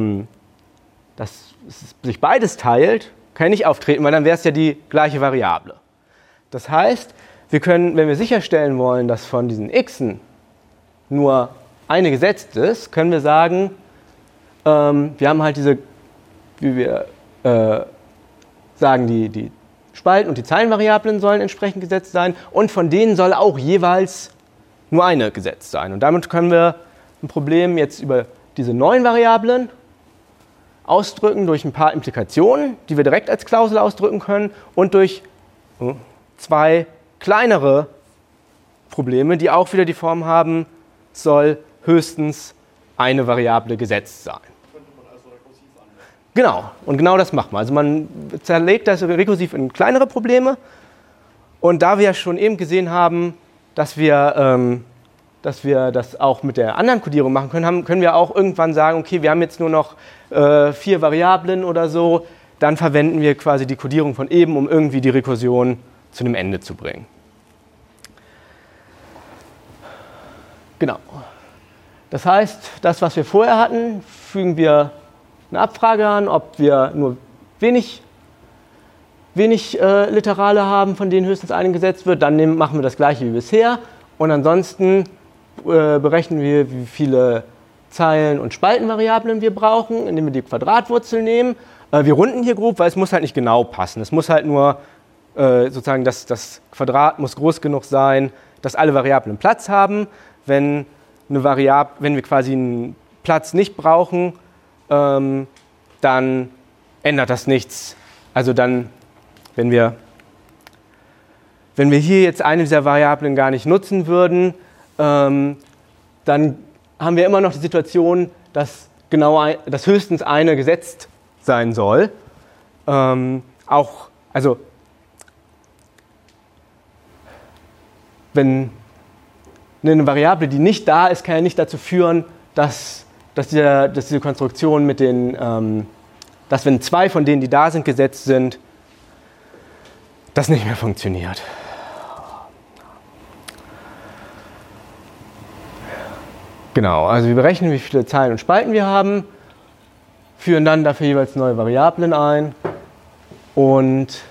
Speaker 1: sich beides teilt, kann nicht auftreten, weil dann wäre es ja die gleiche Variable. Das heißt, wir können, wenn wir sicherstellen wollen, dass von diesen x'en nur eine gesetzt ist, können wir sagen, wir haben halt diese, wie wir sagen, die Spalten- und die Zeilenvariablen sollen entsprechend gesetzt sein und von denen soll auch jeweils nur eine gesetzt sein. Und damit können wir ein Problem jetzt über diese neuen Variablen ausdrücken durch ein paar Implikationen, die wir direkt als Klausel ausdrücken können und durch 2 kleinere Probleme, die auch wieder die Form haben, soll höchstens eine Variable gesetzt sein.
Speaker 2: Könnte man also rekursiv anwenden.
Speaker 1: Genau, und genau das macht man. Also man zerlegt das rekursiv in kleinere Probleme und da wir ja schon eben gesehen haben, dass wir das auch mit der anderen Kodierung machen können, können wir auch irgendwann sagen, okay, wir haben jetzt nur noch 4 Variablen oder so, dann verwenden wir quasi die Kodierung von eben, um irgendwie die Rekursion zu einem Ende zu bringen. Genau. Das heißt, das, was wir vorher hatten, fügen wir eine Abfrage an, ob wir nur wenig Literale haben, von denen höchstens eine gesetzt wird, dann machen wir das gleiche wie bisher und ansonsten berechnen wir, wie viele Zeilen- und Spaltenvariablen wir brauchen, indem wir die Quadratwurzel nehmen. Wir runden hier grob, weil es muss halt nicht genau passen. Es muss halt nur sozusagen, das Quadrat muss groß genug sein, dass alle Variablen Platz haben. Wenn wir quasi einen Platz nicht brauchen, dann ändert das nichts. Also dann, wenn wir hier jetzt eine dieser Variablen gar nicht nutzen würden, dann haben wir immer noch die Situation, dass höchstens eine gesetzt sein soll. Wenn eine Variable, die nicht da ist, kann ja nicht dazu führen, dass diese Konstruktion mit den, dass wenn 2 von denen, die da sind, gesetzt sind, das nicht mehr funktioniert. Genau, also wir berechnen, wie viele Zeilen und Spalten wir haben, führen dann dafür jeweils neue Variablen ein und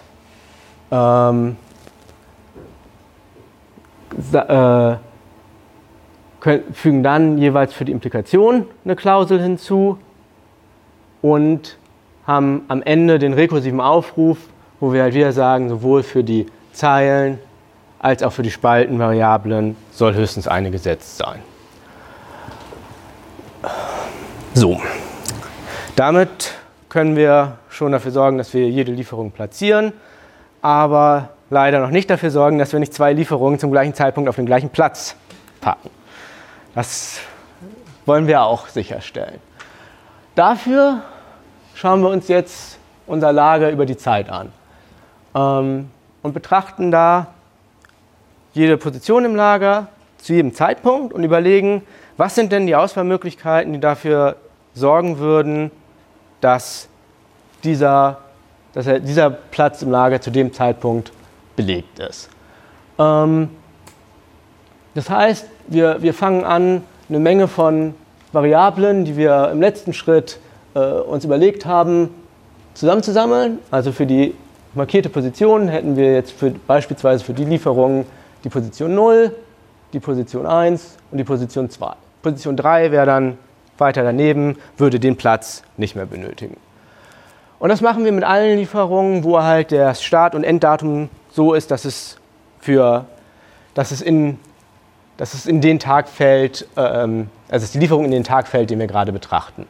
Speaker 1: fügen dann jeweils für die Implikation eine Klausel hinzu und haben am Ende den rekursiven Aufruf, wo wir halt wieder sagen, sowohl für die Zeilen als auch für die Spaltenvariablen soll höchstens eine gesetzt sein. So, damit können wir schon dafür sorgen, dass wir jede Lieferung platzieren, aber leider noch nicht dafür sorgen, dass wir nicht 2 Lieferungen zum gleichen Zeitpunkt auf den gleichen Platz packen. Das wollen wir auch sicherstellen. Dafür schauen wir uns jetzt unser Lager über die Zeit an und betrachten da jede Position im Lager zu jedem Zeitpunkt und überlegen, was sind denn die Auswahlmöglichkeiten, die dafür sorgen würden, dass dieser Platz im Lager zu dem Zeitpunkt belegt ist. Das heißt, wir fangen an, eine Menge von Variablen, die wir im letzten Schritt uns überlegt haben, zusammenzusammeln. Also für die markierte Position hätten wir jetzt beispielsweise für die Lieferung die Position 0, die Position 1 und die Position 2. Position 3 wäre dann weiter daneben, würde den Platz nicht mehr benötigen. Und das machen wir mit allen Lieferungen, wo halt das Start- und Enddatum so ist, dass es in den Tag fällt, also dass die Lieferung in den Tag fällt, den wir gerade betrachten.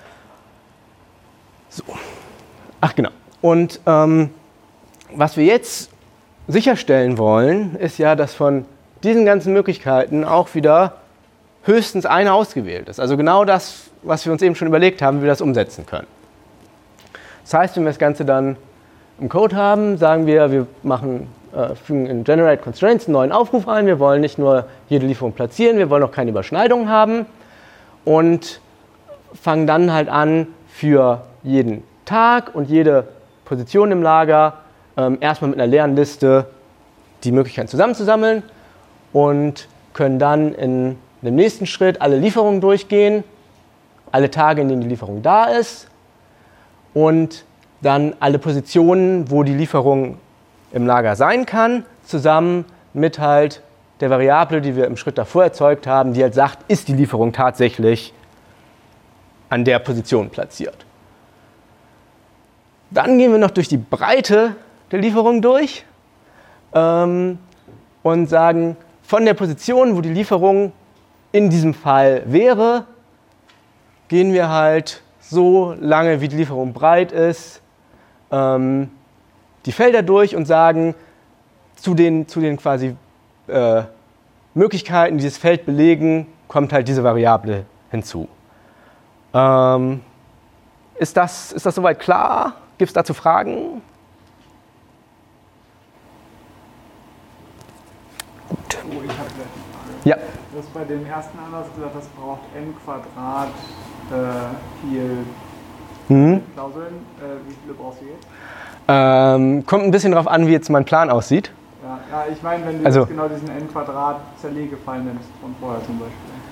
Speaker 1: So. Ach genau. Und was wir jetzt sicherstellen wollen, ist ja, dass von diesen ganzen Möglichkeiten auch wieder höchstens eine ausgewählt ist. Also genau das, was wir uns eben schon überlegt haben, wie wir das umsetzen können. Das heißt, wenn wir das Ganze dann im Code haben, sagen wir fügen in Generate Constraints einen neuen Aufruf ein. Wir wollen nicht nur jede Lieferung platzieren, wir wollen auch keine Überschneidungen haben und fangen dann halt an, für jeden Tag und jede Position im Lager erstmal mit einer leeren Liste die Möglichkeiten zusammenzusammeln und können dann in dem nächsten Schritt alle Lieferungen durchgehen, alle Tage, in denen die Lieferung da ist und dann alle Positionen, wo die Lieferung im Lager sein kann, zusammen mit halt der Variable, die wir im Schritt davor erzeugt haben, die halt sagt, ist die Lieferung tatsächlich an der Position platziert. Dann gehen wir noch durch die Breite der Lieferung durch und sagen, von der Position, wo die Lieferung in diesem Fall wäre, gehen wir halt so lange, wie die Lieferung breit ist, die Felder durch und sagen, zu den quasi Möglichkeiten, die dieses Feld belegen, kommt halt diese Variable hinzu. Ist das soweit klar? Gibt es dazu Fragen? Gut.
Speaker 5: Oh, ich habe gleich eine Frage.
Speaker 1: Ja.
Speaker 5: Du hast bei dem ersten Ansatz gesagt, das braucht n Quadrat viel Klauseln. Wie viele brauchst du jetzt?
Speaker 1: Kommt ein bisschen darauf an, wie jetzt mein Plan aussieht.
Speaker 5: Ja, ich meine, wenn du jetzt genau diesen n Quadrat Zerlegefall nimmst, von vorher zum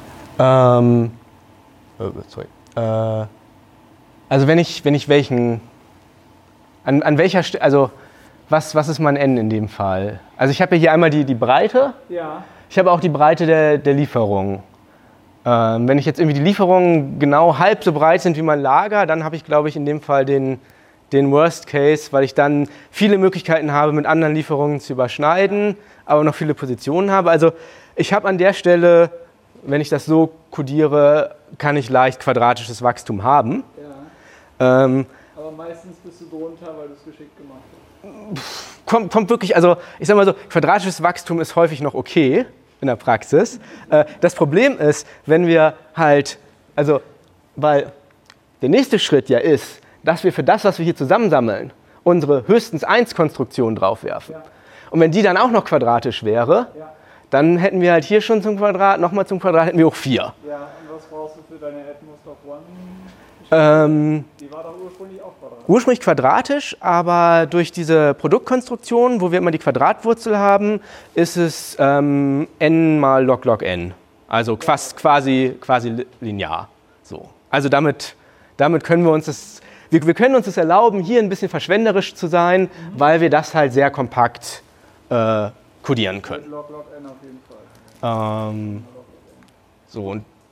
Speaker 5: Beispiel.
Speaker 1: Also wenn ich welchen, an welcher Stelle, also was ist mein n in dem Fall? Also ich habe ja hier einmal die Breite,
Speaker 5: ja.
Speaker 1: Ich habe auch die Breite der Lieferung. Wenn ich jetzt irgendwie die Lieferungen genau halb so breit sind wie mein Lager, dann habe ich, glaube ich, in dem Fall den Worst Case, weil ich dann viele Möglichkeiten habe, mit anderen Lieferungen zu überschneiden, aber noch viele Positionen habe. Also ich habe an der Stelle, wenn ich das so codiere, kann ich leicht quadratisches Wachstum haben.
Speaker 5: Ja. Aber meistens bist du drunter, weil du es geschickt gemacht hast.
Speaker 1: Kommt wirklich, also ich sag mal so, quadratisches Wachstum ist häufig noch okay in der Praxis. Das Problem ist, wenn wir halt, also, weil der nächste Schritt ja ist, dass wir für das, was wir hier zusammensammeln, unsere höchstens 1 Konstruktion draufwerfen. Ja. Und wenn die dann auch noch quadratisch wäre, ja, dann hätten wir halt hier schon zum Quadrat, nochmal zum Quadrat, hätten wir auch 4.
Speaker 5: Ja, und was brauchst du für deine Atmos of One? Die war doch ursprünglich auch quadratisch.
Speaker 1: Ursprünglich quadratisch, aber durch diese Produktkonstruktion, wo wir immer die Quadratwurzel haben, ist es n mal log n. Also quasi linear. So. Also damit können wir uns das, wir können uns das erlauben, hier ein bisschen verschwenderisch zu sein, weil wir das halt sehr kompakt codieren können.
Speaker 5: Log n auf jeden Fall.
Speaker 1: So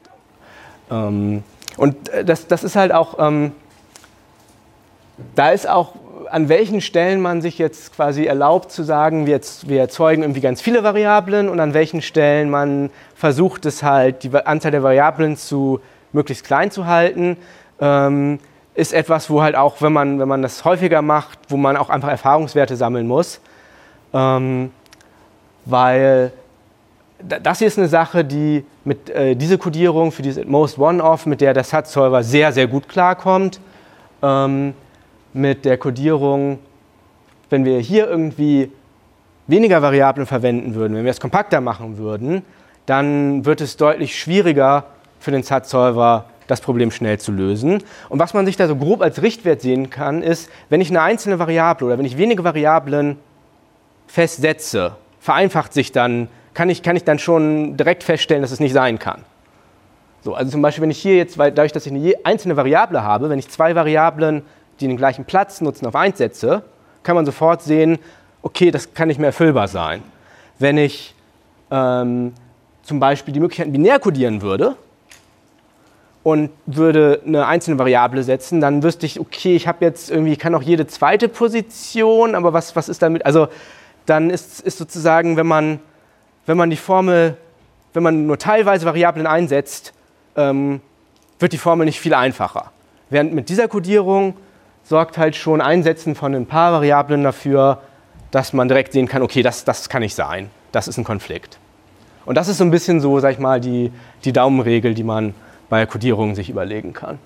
Speaker 1: und das ist halt auch, da ist auch, an welchen Stellen man sich jetzt quasi erlaubt zu sagen, wir erzeugen irgendwie ganz viele Variablen und an welchen Stellen man versucht es halt, die Anzahl der Variablen möglichst klein zu halten, ist etwas, wo halt auch, wenn man das häufiger macht, wo man auch einfach Erfahrungswerte sammeln muss, weil das hier ist eine Sache, die mit diese Codierung für dieses most one-off, mit der der SAT-Solver sehr, sehr gut klarkommt. Mit der Codierung, wenn wir hier irgendwie weniger Variablen verwenden würden, wenn wir es kompakter machen würden, dann wird es deutlich schwieriger für den SAT-Solver, das Problem schnell zu lösen. Und was man sich da so grob als Richtwert sehen kann, ist, wenn ich eine einzelne Variable oder wenn ich wenige Variablen festsetze, vereinfacht sich dann, kann ich dann schon direkt feststellen, dass es nicht sein kann. So, also zum Beispiel, wenn ich hier jetzt, dadurch, dass ich eine einzelne Variable habe, wenn ich zwei Variablen, die den gleichen Platz nutzen, auf 1 setze, kann man sofort sehen, okay, das kann nicht mehr erfüllbar sein. Wenn ich zum Beispiel die Möglichkeiten binär codieren würde und würde eine einzelne Variable setzen, dann wüsste ich, okay, ich habe jetzt irgendwie, ich kann auch jede zweite Position, aber was ist damit? Also dann ist sozusagen, wenn man die Formel, wenn man nur teilweise Variablen einsetzt, wird die Formel nicht viel einfacher. Während mit dieser Codierung sorgt halt schon Einsetzen von ein paar Variablen dafür, dass man direkt sehen kann, okay, das kann nicht sein, das ist ein Konflikt. Und das ist so ein bisschen so, sag ich mal, die Daumenregel, die man bei Codierungen sich überlegen kann.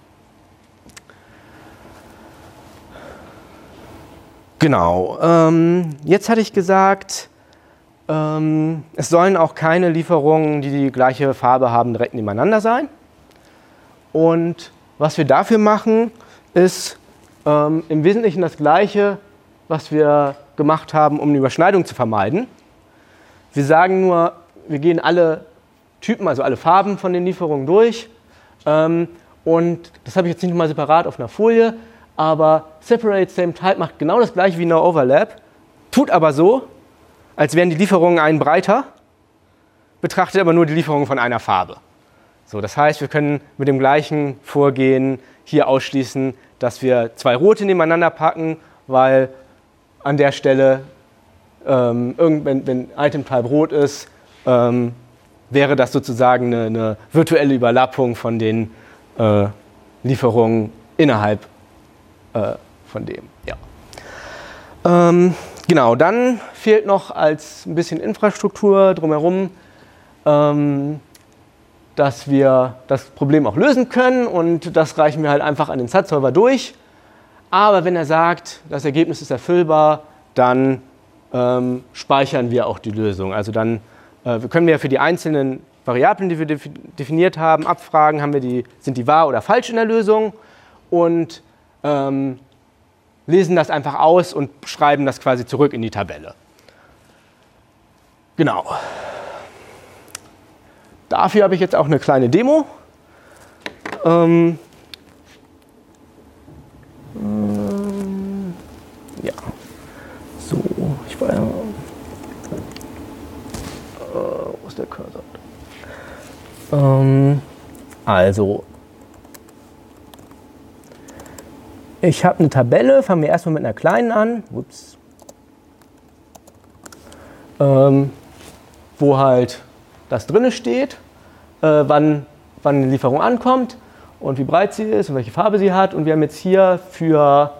Speaker 1: Genau, jetzt hatte ich gesagt, es sollen auch keine Lieferungen, die die gleiche Farbe haben, direkt nebeneinander sein. Und was wir dafür machen, ist im Wesentlichen das Gleiche, was wir gemacht haben, um eine Überschneidung zu vermeiden. Wir sagen nur, wir gehen alle Typen, also alle Farben von den Lieferungen durch. Und das habe ich jetzt nicht nochmal separat auf einer Folie, aber Separate Same Type macht genau das gleiche wie No Overlap, tut aber so, als wären die Lieferungen einen breiter, betrachtet aber nur die Lieferungen von einer Farbe. So, das heißt, wir können mit dem gleichen Vorgehen hier ausschließen, dass wir zwei rote nebeneinander packen, weil an der Stelle, wenn Item Type rot ist, wäre das sozusagen eine virtuelle Überlappung von den Lieferungen innerhalb von dem. Ja. Genau, dann fehlt noch als ein bisschen Infrastruktur drumherum, dass wir das Problem auch lösen können, und das reichen wir halt einfach an den SAT-Solver durch. Aber wenn er sagt, das Ergebnis ist erfüllbar, dann speichern wir auch die Lösung. Also dann können wir für die einzelnen Variablen, die wir definiert haben, abfragen, sind die wahr oder falsch in der Lösung, und lesen das einfach aus und schreiben das quasi zurück in die Tabelle. Genau. Dafür habe ich jetzt auch eine kleine Demo. Ja. So, ich war ja. Wo ist der Cursor? Also, ich habe eine Tabelle, fangen wir erstmal mit einer kleinen an. Ups. Wo halt das drin steht, wann eine Lieferung ankommt und wie breit sie ist und welche Farbe sie hat. Und wir haben jetzt hier für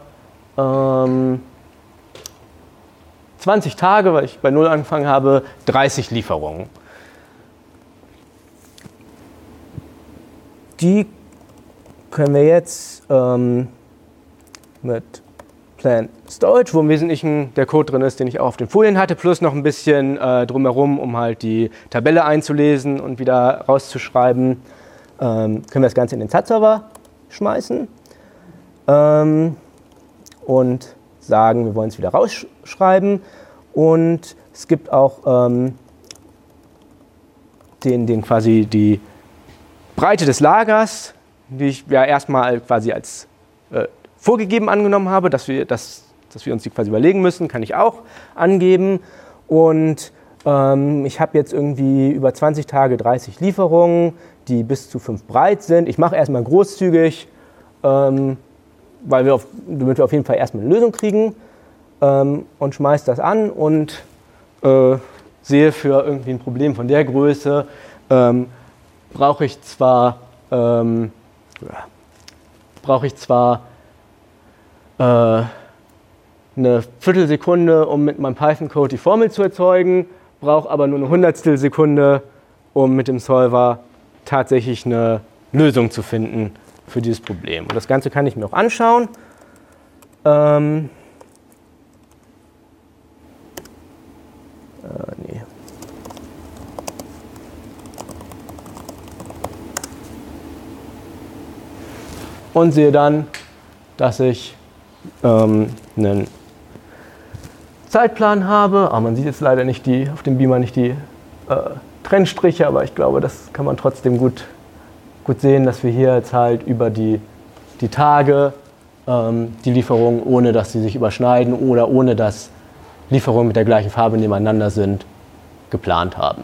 Speaker 1: 20 Tage, weil ich bei 0 angefangen habe, 30 Lieferungen. Die können wir jetzt mit Plan Storage, wo im Wesentlichen der Code drin ist, den ich auch auf den Folien hatte, plus noch ein bisschen drumherum, um halt die Tabelle einzulesen und wieder rauszuschreiben, können wir das Ganze in den SAT-Server schmeißen und sagen, wir wollen es wieder rausschreiben. Und es gibt auch quasi die Breite des Lagers, die ich ja erstmal quasi als vorgegeben angenommen habe, dass wir uns die quasi überlegen müssen, kann ich auch angeben. Und ich habe jetzt irgendwie über 20 Tage 30 Lieferungen, die bis zu 5 breit sind. Ich mache erstmal großzügig, damit wir auf jeden Fall erstmal eine Lösung kriegen, und schmeiße das an und sehe, für irgendwie ein Problem von der Größe brauche ich zwar eine Viertelsekunde, um mit meinem Python-Code die Formel zu erzeugen, brauche aber nur eine Hundertstelsekunde, um mit dem Solver tatsächlich eine Lösung zu finden für dieses Problem. Und das Ganze kann ich mir auch anschauen. Nee. Und sehe dann, dass ich einen Zeitplan habe. Aber man sieht jetzt leider nicht auf dem Beamer nicht die Trennstriche, aber ich glaube, das kann man trotzdem gut sehen, dass wir hier jetzt halt über die Tage die Lieferungen, ohne dass sie sich überschneiden oder ohne dass Lieferungen mit der gleichen Farbe nebeneinander sind, geplant haben.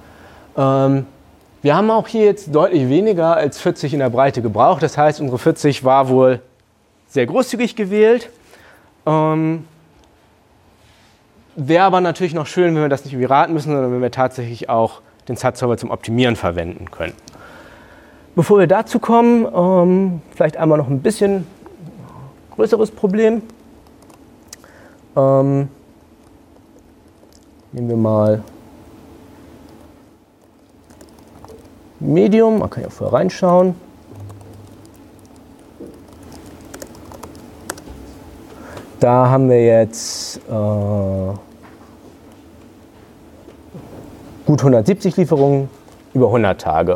Speaker 1: Wir haben auch hier jetzt deutlich weniger als 40 in der Breite gebraucht. Das heißt, unsere 40 war wohl sehr großzügig gewählt. Wäre aber natürlich noch schön, wenn wir das nicht irgendwie raten müssen, sondern wenn wir tatsächlich auch den SAT-Solver zum Optimieren verwenden können. Bevor wir dazu kommen, vielleicht einmal noch ein bisschen größeres Problem. Nehmen wir mal Medium, man kann ja vorher reinschauen. Da haben wir jetzt gut 170 Lieferungen über 100 Tage.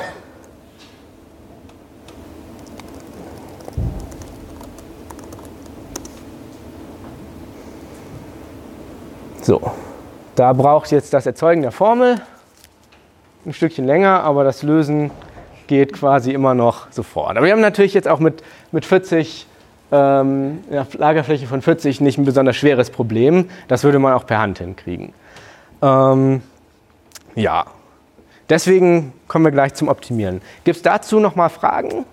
Speaker 1: So, da braucht jetzt das Erzeugen der Formel ein Stückchen länger, aber das Lösen geht quasi immer noch sofort. Aber wir haben natürlich jetzt auch mit 40, einer Lagerfläche von 40 nicht ein besonders schweres Problem. Das würde man auch per Hand hinkriegen. Ja, deswegen kommen wir gleich zum Optimieren. Gibt es dazu noch mal Fragen?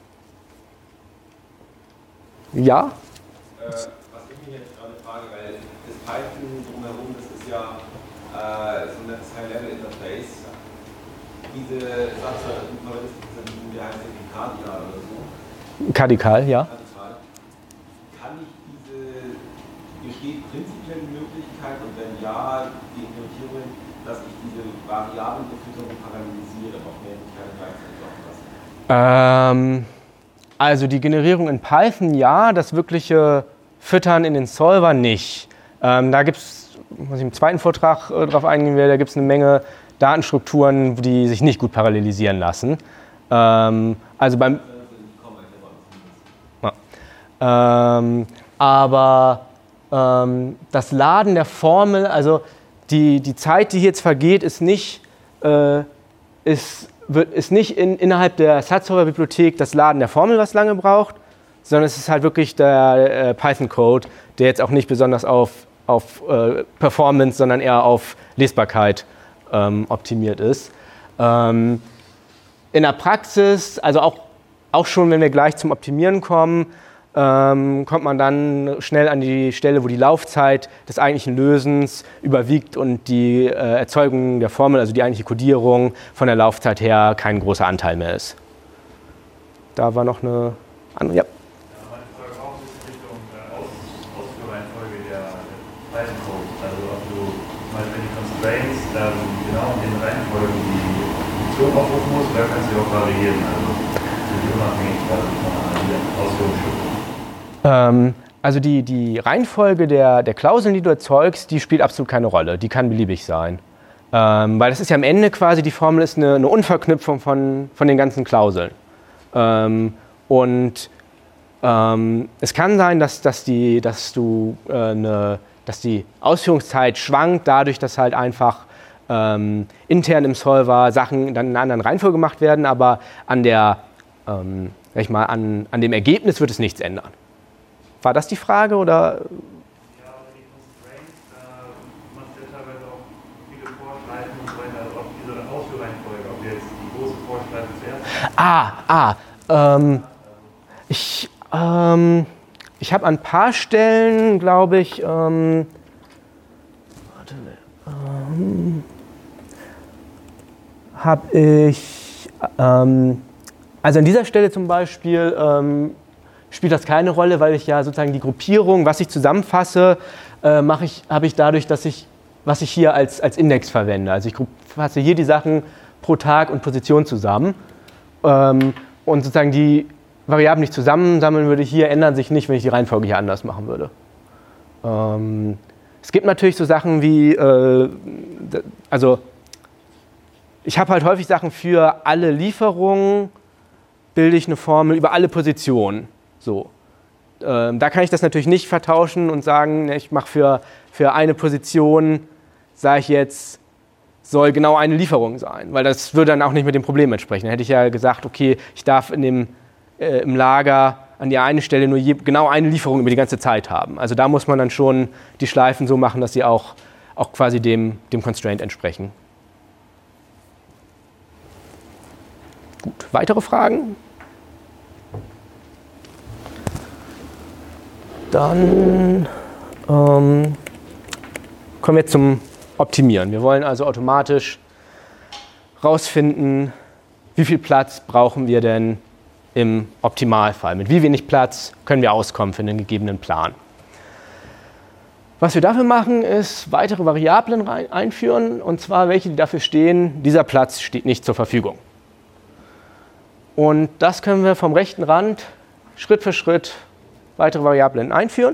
Speaker 1: Ja?
Speaker 3: Was ich mich jetzt gerade frage, weil das Python drumherum, das ist ja so ein nettes High-Level-Interface. Diese Sache, du verwendest wie heißt das, Kardinal oder so?
Speaker 1: Kardinal, ja.
Speaker 3: Kann ich besteht prinzipiell die Möglichkeit, und wenn ja, die Implementierung, dass ich diese Variablenbefütterung parallelisiere, auf mehrere gleichzeitig laufen lasse?
Speaker 1: Also die Generierung in Python ja, das wirkliche Füttern in den Solver nicht. Da gibt es, muss ich im zweiten Vortrag darauf eingehen werde, da gibt es eine Menge Datenstrukturen, die sich nicht gut parallelisieren lassen. Also beim aber das Laden der Formel, also die Zeit, die hier jetzt vergeht, ist nicht innerhalb der SAT-Solver-Bibliothek das Laden der Formel, was lange braucht, sondern es ist halt wirklich der Python-Code, der jetzt auch nicht besonders auf Performance, sondern eher auf Lesbarkeit optimiert ist. In der Praxis, also auch schon, wenn wir gleich zum Optimieren kommen, kommt man dann schnell an die Stelle, wo die Laufzeit des eigentlichen Lösens überwiegt und die Erzeugung der Formel, also die eigentliche Codierung, von der Laufzeit her kein großer Anteil mehr ist. Da war noch eine andere. Ja.
Speaker 6: Meine Frage auch in Richtung Ausführreihenfolge der Python-Code. Also ob du zum Beispiel die Constraints genau in den Reihenfolgen die Funktion aufrufen musst, oder kannst du die auch variieren? Also sind die unabhängig quasi von einer Ausführungsschritt?
Speaker 1: Also die Reihenfolge der Klauseln, die du erzeugst, die spielt absolut keine Rolle. Die kann beliebig sein. Weil das ist ja am Ende quasi, die Formel ist eine Unverknüpfung von den ganzen Klauseln. Es kann sein, dass die Ausführungszeit schwankt, dadurch, dass halt einfach intern im Solver Sachen dann in einer anderen Reihenfolge gemacht werden, aber an dem Ergebnis wird es nichts ändern. War das die Frage, oder?
Speaker 6: Ja, aber die Constraints, machst du ja teilweise auch viele Vorschleifen und so weiter, also auch diese Ausführreihenfolge, ob jetzt die große Vorschleife zuerst. Ich habe an ein paar Stellen, glaube ich,
Speaker 1: also an dieser Stelle zum Beispiel spielt das keine Rolle, weil ich ja sozusagen die Gruppierung, was ich zusammenfasse, habe ich dadurch, dass ich was ich hier als Index verwende. Also ich fasse hier die Sachen pro Tag und Position zusammen. Und sozusagen die Variablen, die ich zusammensammeln würde, hier ändern sich nicht, wenn ich die Reihenfolge hier anders machen würde. Es gibt natürlich so Sachen wie, also ich habe halt häufig Sachen für alle Lieferungen, bilde ich eine Formel über alle Positionen. So. Da kann ich das natürlich nicht vertauschen und sagen, ich mache für eine Position, sage ich jetzt, soll genau eine Lieferung sein, weil das würde dann auch nicht mit dem Problem entsprechen. Dann hätte ich ja gesagt, okay, ich darf im Lager an die eine Stelle nur genau eine Lieferung über die ganze Zeit haben. Also da muss man dann schon die Schleifen so machen, dass sie auch quasi dem Constraint entsprechen. Gut, weitere Fragen? Dann kommen wir zum Optimieren. Wir wollen also automatisch rausfinden, wie viel Platz brauchen wir denn im Optimalfall. Mit wie wenig Platz können wir auskommen für einen gegebenen Plan. Was wir dafür machen, ist weitere Variablen einführen, und zwar welche, die dafür stehen, dieser Platz steht nicht zur Verfügung. Und das können wir vom rechten Rand Schritt für Schritt weitere Variablen einführen.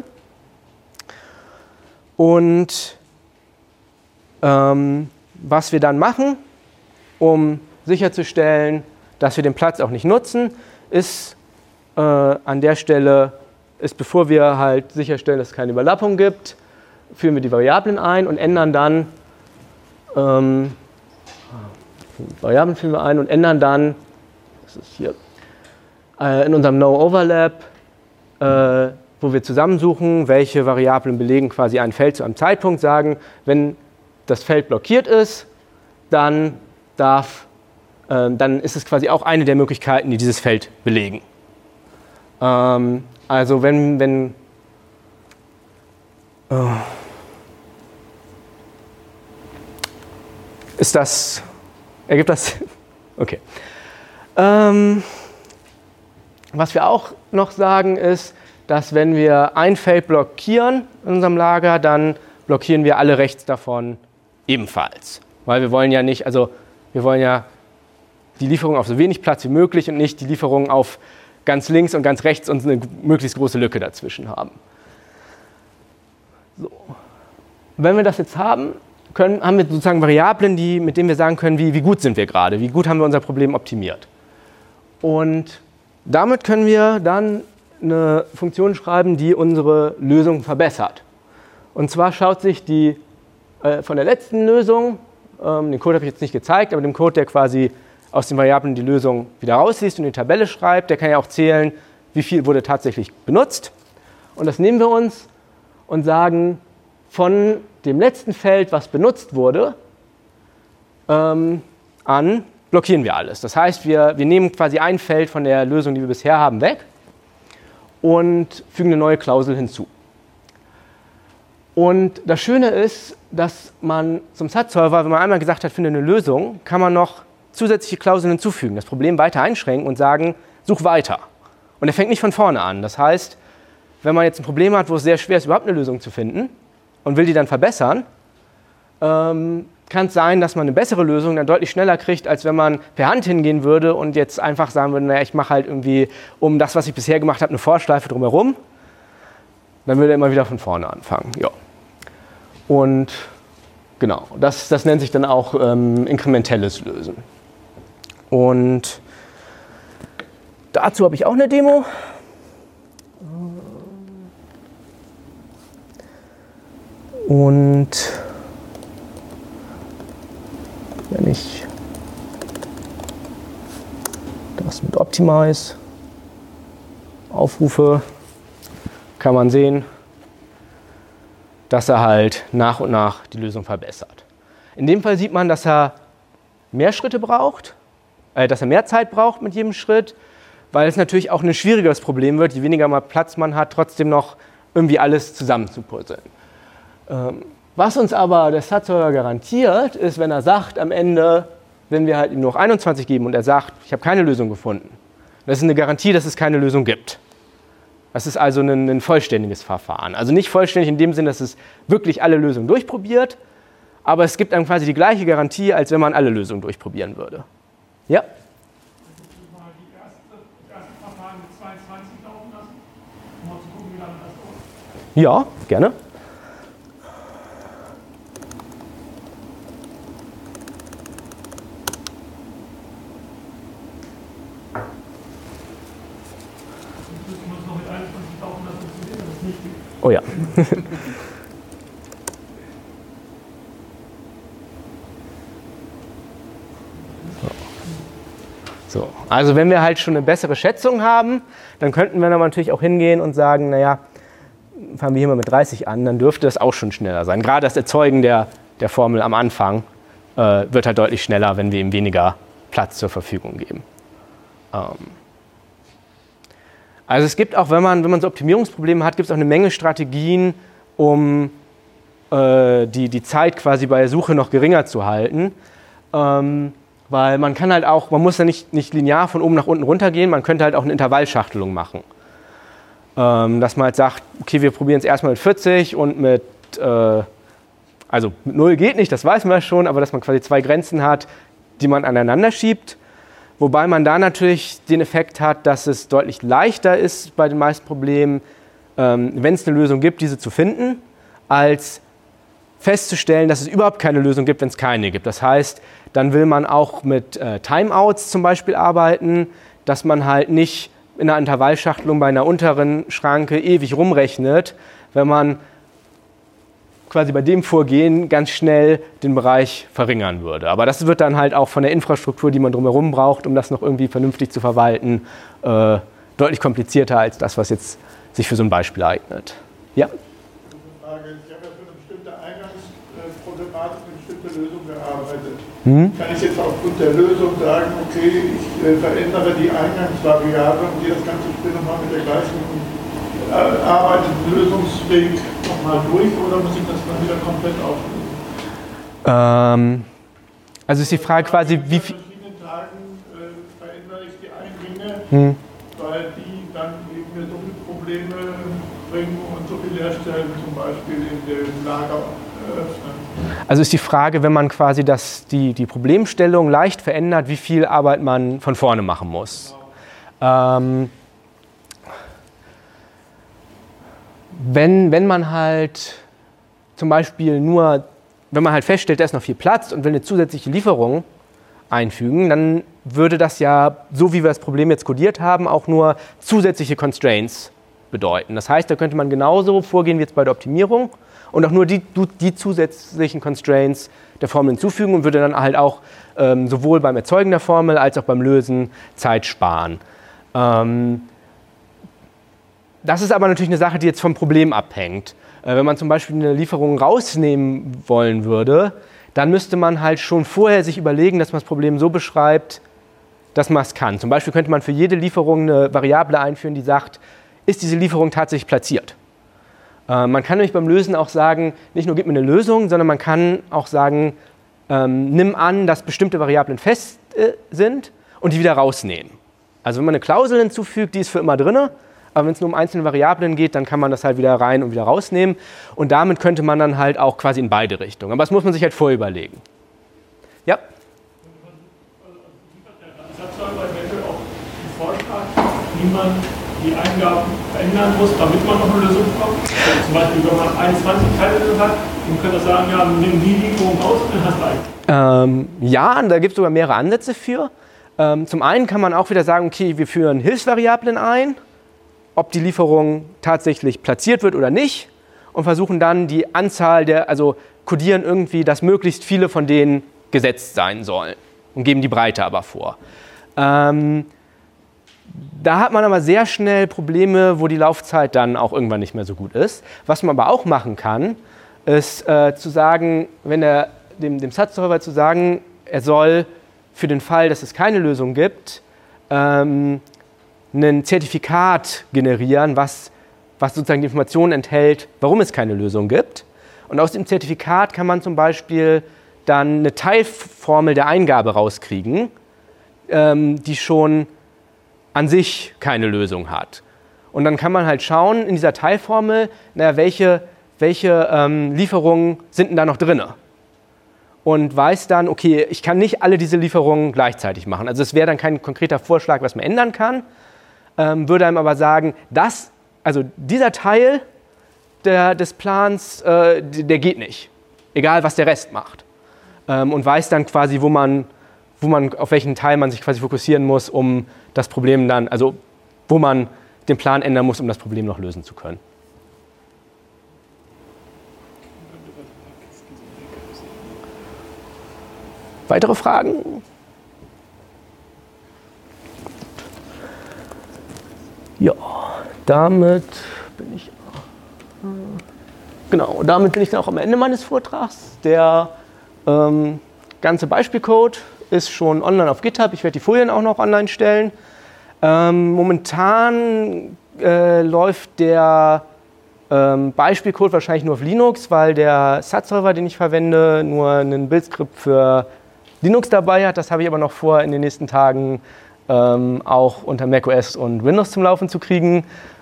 Speaker 1: Und was wir dann machen, um sicherzustellen, dass wir den Platz auch nicht nutzen, ist an der Stelle, bevor wir halt sicherstellen, dass es keine Überlappung gibt, führen wir die Variablen ein und ändern dann das ist hier, in unserem No-Overlap, wo wir zusammensuchen, welche Variablen belegen quasi ein Feld zu einem Zeitpunkt, sagen, wenn das Feld blockiert ist, dann ist es quasi auch eine der Möglichkeiten, die dieses Feld belegen. Also wenn ergibt das? Okay. Was wir auch noch sagen ist, dass wenn wir ein Feld blockieren in unserem Lager, dann blockieren wir alle rechts davon ebenfalls. Weil wir wollen ja nicht, also wir wollen ja die Lieferung auf so wenig Platz wie möglich und nicht die Lieferung auf ganz links und ganz rechts und eine möglichst große Lücke dazwischen haben. So. Wenn wir das jetzt haben wir sozusagen Variablen, mit denen wir sagen können, wie gut sind wir gerade, wie gut haben wir unser Problem optimiert. Und damit können wir dann eine Funktion schreiben, die unsere Lösung verbessert. Und zwar schaut sich die von der letzten Lösung, den Code habe ich jetzt nicht gezeigt, aber dem Code, der quasi aus den Variablen die Lösung wieder rausliest und in die Tabelle schreibt, der kann ja auch zählen, wie viel wurde tatsächlich benutzt. Und das nehmen wir uns und sagen, von dem letzten Feld, was benutzt wurde, an blockieren wir alles. Das heißt, wir nehmen quasi ein Feld von der Lösung, die wir bisher haben, weg und fügen eine neue Klausel hinzu. Und das Schöne ist, dass man zum SAT-Solver, wenn man einmal gesagt hat, finde eine Lösung, kann man noch zusätzliche Klauseln hinzufügen, das Problem weiter einschränken und sagen, such weiter. Und er fängt nicht von vorne an. Das heißt, wenn man jetzt ein Problem hat, wo es sehr schwer ist, überhaupt eine Lösung zu finden und will die dann verbessern, kann es sein, dass man eine bessere Lösung dann deutlich schneller kriegt, als wenn man per Hand hingehen würde und jetzt einfach sagen würde, naja, ich mache halt irgendwie um das, was ich bisher gemacht habe, eine Vorschleife drumherum. Dann würde er immer wieder von vorne anfangen. Ja. Und genau, das nennt sich dann auch inkrementelles Lösen. Und dazu habe ich auch eine Demo. Und wenn ich das mit Optimize aufrufe, kann man sehen, dass er halt nach und nach die Lösung verbessert. In dem Fall sieht man, dass er mehr Schritte braucht, dass er mehr Zeit braucht mit jedem Schritt, weil es natürlich auch ein schwierigeres Problem wird, je weniger mal Platz man hat, trotzdem noch irgendwie alles zusammenzupuzzeln. Was uns aber der SAT-Solver garantiert, ist, wenn er sagt am Ende, wenn wir halt ihm noch 21 geben und er sagt, ich habe keine Lösung gefunden, das ist eine Garantie, dass es keine Lösung gibt. Das ist also ein vollständiges Verfahren. Also nicht vollständig in dem Sinne, dass es wirklich alle Lösungen durchprobiert, aber es gibt dann quasi die gleiche Garantie, als wenn man alle Lösungen durchprobieren würde. Ja?
Speaker 2: Mal das erste Verfahren mit 22 laufen lassen, um mal zu gucken, wie lange das dauert.
Speaker 1: Ja, gerne.
Speaker 2: Müssen wir uns noch mit 21 laufen lassen, um zu sehen, dass es nicht geht.
Speaker 1: Oh ja. So, also wenn wir halt schon eine bessere Schätzung haben, dann könnten wir dann natürlich auch hingehen und sagen, naja, fangen wir hier mal mit 30 an, dann dürfte das auch schon schneller sein. Gerade das Erzeugen der Formel am Anfang wird halt deutlich schneller, wenn wir ihm weniger Platz zur Verfügung geben. Also es gibt auch, wenn man so Optimierungsprobleme hat, gibt es auch eine Menge Strategien, um die Zeit quasi bei der Suche noch geringer zu halten. Weil man kann halt auch, man muss ja nicht linear von oben nach unten runter gehen, man könnte halt auch eine Intervallschachtelung machen. Dass man halt sagt, okay, wir probieren es erstmal mit 40 und also mit 0 geht nicht, das weiß man ja schon, aber dass man quasi 2 Grenzen hat, die man aneinander schiebt. Wobei man da natürlich den Effekt hat, dass es deutlich leichter ist bei den meisten Problemen, wenn es eine Lösung gibt, diese zu finden, als festzustellen, dass es überhaupt keine Lösung gibt, wenn es keine gibt. Das heißt, dann will man auch mit Timeouts zum Beispiel arbeiten, dass man halt nicht in einer Intervallschachtelung bei einer unteren Schranke ewig rumrechnet, wenn man quasi bei dem Vorgehen ganz schnell den Bereich verringern würde. Aber das wird dann halt auch von der Infrastruktur, die man drumherum braucht, um das noch irgendwie vernünftig zu verwalten, deutlich komplizierter als das, was jetzt sich für so ein Beispiel eignet. Ja?
Speaker 7: Frage. Ich habe ja für eine bestimmte Eingangsproblematik eine bestimmte Lösung gearbeitet. Kann ich jetzt aufgrund der Lösung sagen, okay, ich verändere die Eingangsvariable und gehe das ganze Spiel nochmal mit der gleichen erarbeiteten Lösungsweg nochmal durch, oder muss ich das dann wieder komplett auflösen?
Speaker 1: Also ist die Frage quasi, wie viel...
Speaker 7: An verschiedenen Tagen verändere ich die Eingänge, weil die dann eben mir so viele Probleme bringen und so viele Leerstellen zum Beispiel in dem Lager öffnen.
Speaker 1: Also ist die Frage, wenn man quasi die Problemstellung leicht verändert, wie viel Arbeit man von vorne machen muss. Wenn man halt zum Beispiel wenn man halt feststellt, da ist noch viel Platz und will eine zusätzliche Lieferung einfügen, dann würde das ja, so wie wir das Problem jetzt kodiert haben, auch nur zusätzliche Constraints bedeuten. Das heißt, da könnte man genauso vorgehen wie jetzt bei der Optimierung und auch nur die zusätzlichen Constraints der Formel hinzufügen und würde dann halt auch sowohl beim Erzeugen der Formel als auch beim Lösen Zeit sparen. Das ist aber natürlich eine Sache, die jetzt vom Problem abhängt. Wenn man zum Beispiel eine Lieferung rausnehmen wollen würde, dann müsste man halt schon vorher sich überlegen, dass man das Problem so beschreibt, dass man es kann. Zum Beispiel könnte man für jede Lieferung eine Variable einführen, die sagt, ist diese Lieferung tatsächlich platziert? Man kann nämlich beim Lösen auch sagen, nicht nur gib mir eine Lösung, sondern man kann auch sagen, nimm an, dass bestimmte Variablen fest sind und die wieder rausnehmen. Also wenn man eine Klausel hinzufügt, die ist für immer drin, aber wenn es nur um einzelne Variablen geht, dann kann man das halt wieder rein und wieder rausnehmen. Und damit könnte man dann halt auch quasi in beide Richtungen. Aber das muss man sich halt vorher überlegen. Ja?
Speaker 2: Ich habe zwar eventuell auch einen Vorschlag, wie man die Eingaben verändern muss, damit man noch eine Lösung bekommt. Also zum Beispiel, wenn man 21 Teile hat, dann könnte man sagen, ja, nimm die Lieferung raus und dann hast du einen.
Speaker 1: Ja, und da gibt es sogar mehrere Ansätze für. Zum einen kann man auch wieder sagen, okay, wir führen Hilfsvariablen ein, ob die Lieferung tatsächlich platziert wird oder nicht und versuchen dann die Anzahl also kodieren irgendwie, dass möglichst viele von denen gesetzt sein sollen und geben die Breite aber vor. Da hat man aber sehr schnell Probleme, wo die Laufzeit dann auch irgendwann nicht mehr so gut ist. Was man aber auch machen kann, ist zu sagen, dem Satzsolver zu sagen, er soll für den Fall, dass es keine Lösung gibt, ein Zertifikat generieren, was sozusagen die Informationen enthält, warum es keine Lösung gibt. Und aus dem Zertifikat kann man zum Beispiel dann eine Teilformel der Eingabe rauskriegen, die schon an sich keine Lösung hat. Und dann kann man halt schauen in dieser Teilformel, welche Lieferungen sind denn da noch drin. und weiß dann, okay, ich kann nicht alle diese Lieferungen gleichzeitig machen. Also es wäre dann kein konkreter Vorschlag, was man ändern kann, würde einem aber sagen, also dieser Teil des Plans, der geht nicht, egal was der Rest macht. Und weiß dann quasi, auf welchen Teil man sich quasi fokussieren muss, um das Problem dann, also wo man den Plan ändern muss, um das Problem noch lösen zu können. Weitere Fragen? Ja, damit bin ich dann auch am Ende meines Vortrags. Der ganze Beispielcode ist schon online auf GitHub. Ich werde die Folien auch noch online stellen. Momentan läuft der Beispielcode wahrscheinlich nur auf Linux, weil der SAT-Solver, den ich verwende, nur einen Build-Skript für Linux dabei hat. Das habe ich aber noch vor, in den nächsten Tagen auch unter macOS und Windows zum Laufen zu kriegen.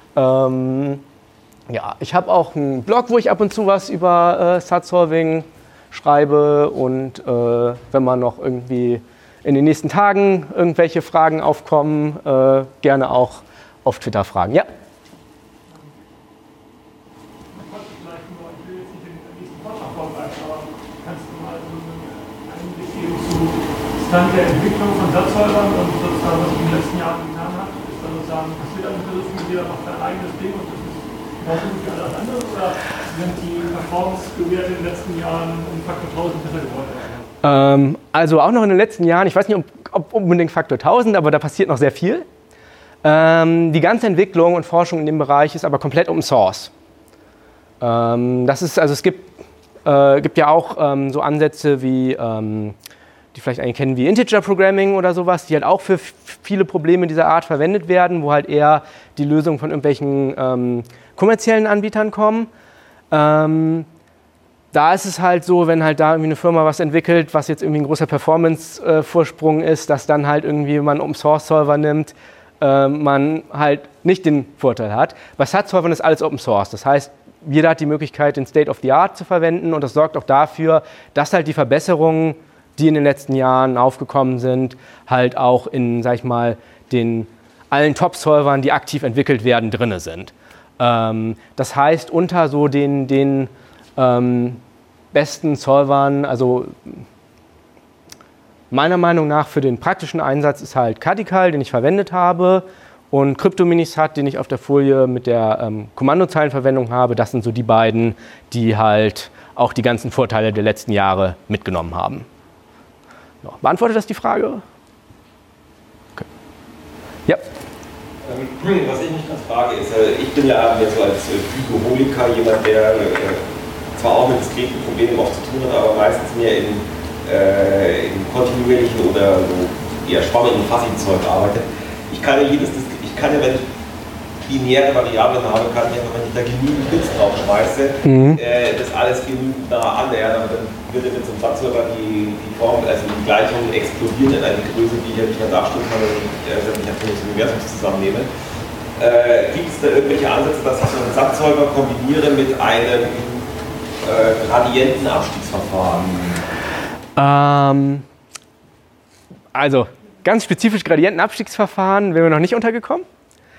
Speaker 1: Ja, ich habe auch einen Blog, wo ich ab und zu was über SAT-Solving schreibe und wenn man noch irgendwie in den nächsten Tagen irgendwelche Fragen aufkommen, gerne auch auf Twitter fragen. Ja?
Speaker 2: Stand der Entwicklung von SAT-Solvern und sozusagen, was sich in den letzten Jahren getan hat, ist dann sozusagen, passiert dann mit jeder macht sein eigenes Ding und das ist genauso gut wie alles andere, oder sind die Performance-Werte in den letzten Jahren um Faktor 1000 besser geworden?
Speaker 1: Also auch noch in den letzten Jahren, ich weiß nicht, ob unbedingt Faktor 1000, aber da passiert noch sehr viel. Die ganze Entwicklung und Forschung in dem Bereich ist aber komplett Open Source. Es gibt ja auch so Ansätze wie die vielleicht eigentlich kennen wie Integer Programming oder sowas, die halt auch für viele Probleme dieser Art verwendet werden, wo halt eher die Lösungen von irgendwelchen kommerziellen Anbietern kommen. Da ist es halt so, wenn halt da irgendwie eine Firma was entwickelt, was jetzt irgendwie ein großer Performance-Vorsprung ist, dass dann halt irgendwie man Open-Source-Solver nimmt, man halt nicht den Vorteil hat. Bei SAT-Solvern ist alles Open Source, das heißt, jeder hat die Möglichkeit, den State of the Art zu verwenden und das sorgt auch dafür, dass halt die Verbesserungen, die in den letzten Jahren aufgekommen sind, halt auch in, sag ich mal, allen Top-Solvern, die aktiv entwickelt werden, drin sind. Das heißt, unter so den besten Solvern, also meiner Meinung nach für den praktischen Einsatz ist halt Cadical, den ich verwendet habe, und CryptoMinisat, den ich auf der Folie mit der Kommandozeilenverwendung habe. Das sind so die beiden, die halt auch die ganzen Vorteile der letzten Jahre mitgenommen haben. Ja, beantwortet das die Frage? Okay. Ja.
Speaker 3: Was ich mich ganz frage ist, ich bin ja jetzt so als Physioholiker jemand, der zwar auch mit diskreten Problemen oft zu tun hat, aber meistens mehr in kontinuierlichen oder so eher schwammigen, fassigen Zeug arbeitet. Ich kann ja, wenn ich lineare Variablen habe, kann ich einfach, wenn ich da genügend Bits drauf schmeiße, das alles genügend nah annähern, aber dann würde mit so einem SAT-Solver die Form, also die Gleichung explodiert in eine Größe, die ich ja nicht mehr darstellen kann, wenn ich sämtliche Atom des Universums zusammennehme. Gibt es da irgendwelche Ansätze, dass ich so einen SAT-Solver kombiniere mit einem Gradientenabstiegsverfahren?
Speaker 1: Also ganz spezifisch Gradientenabstiegsverfahren wären wir noch nicht untergekommen.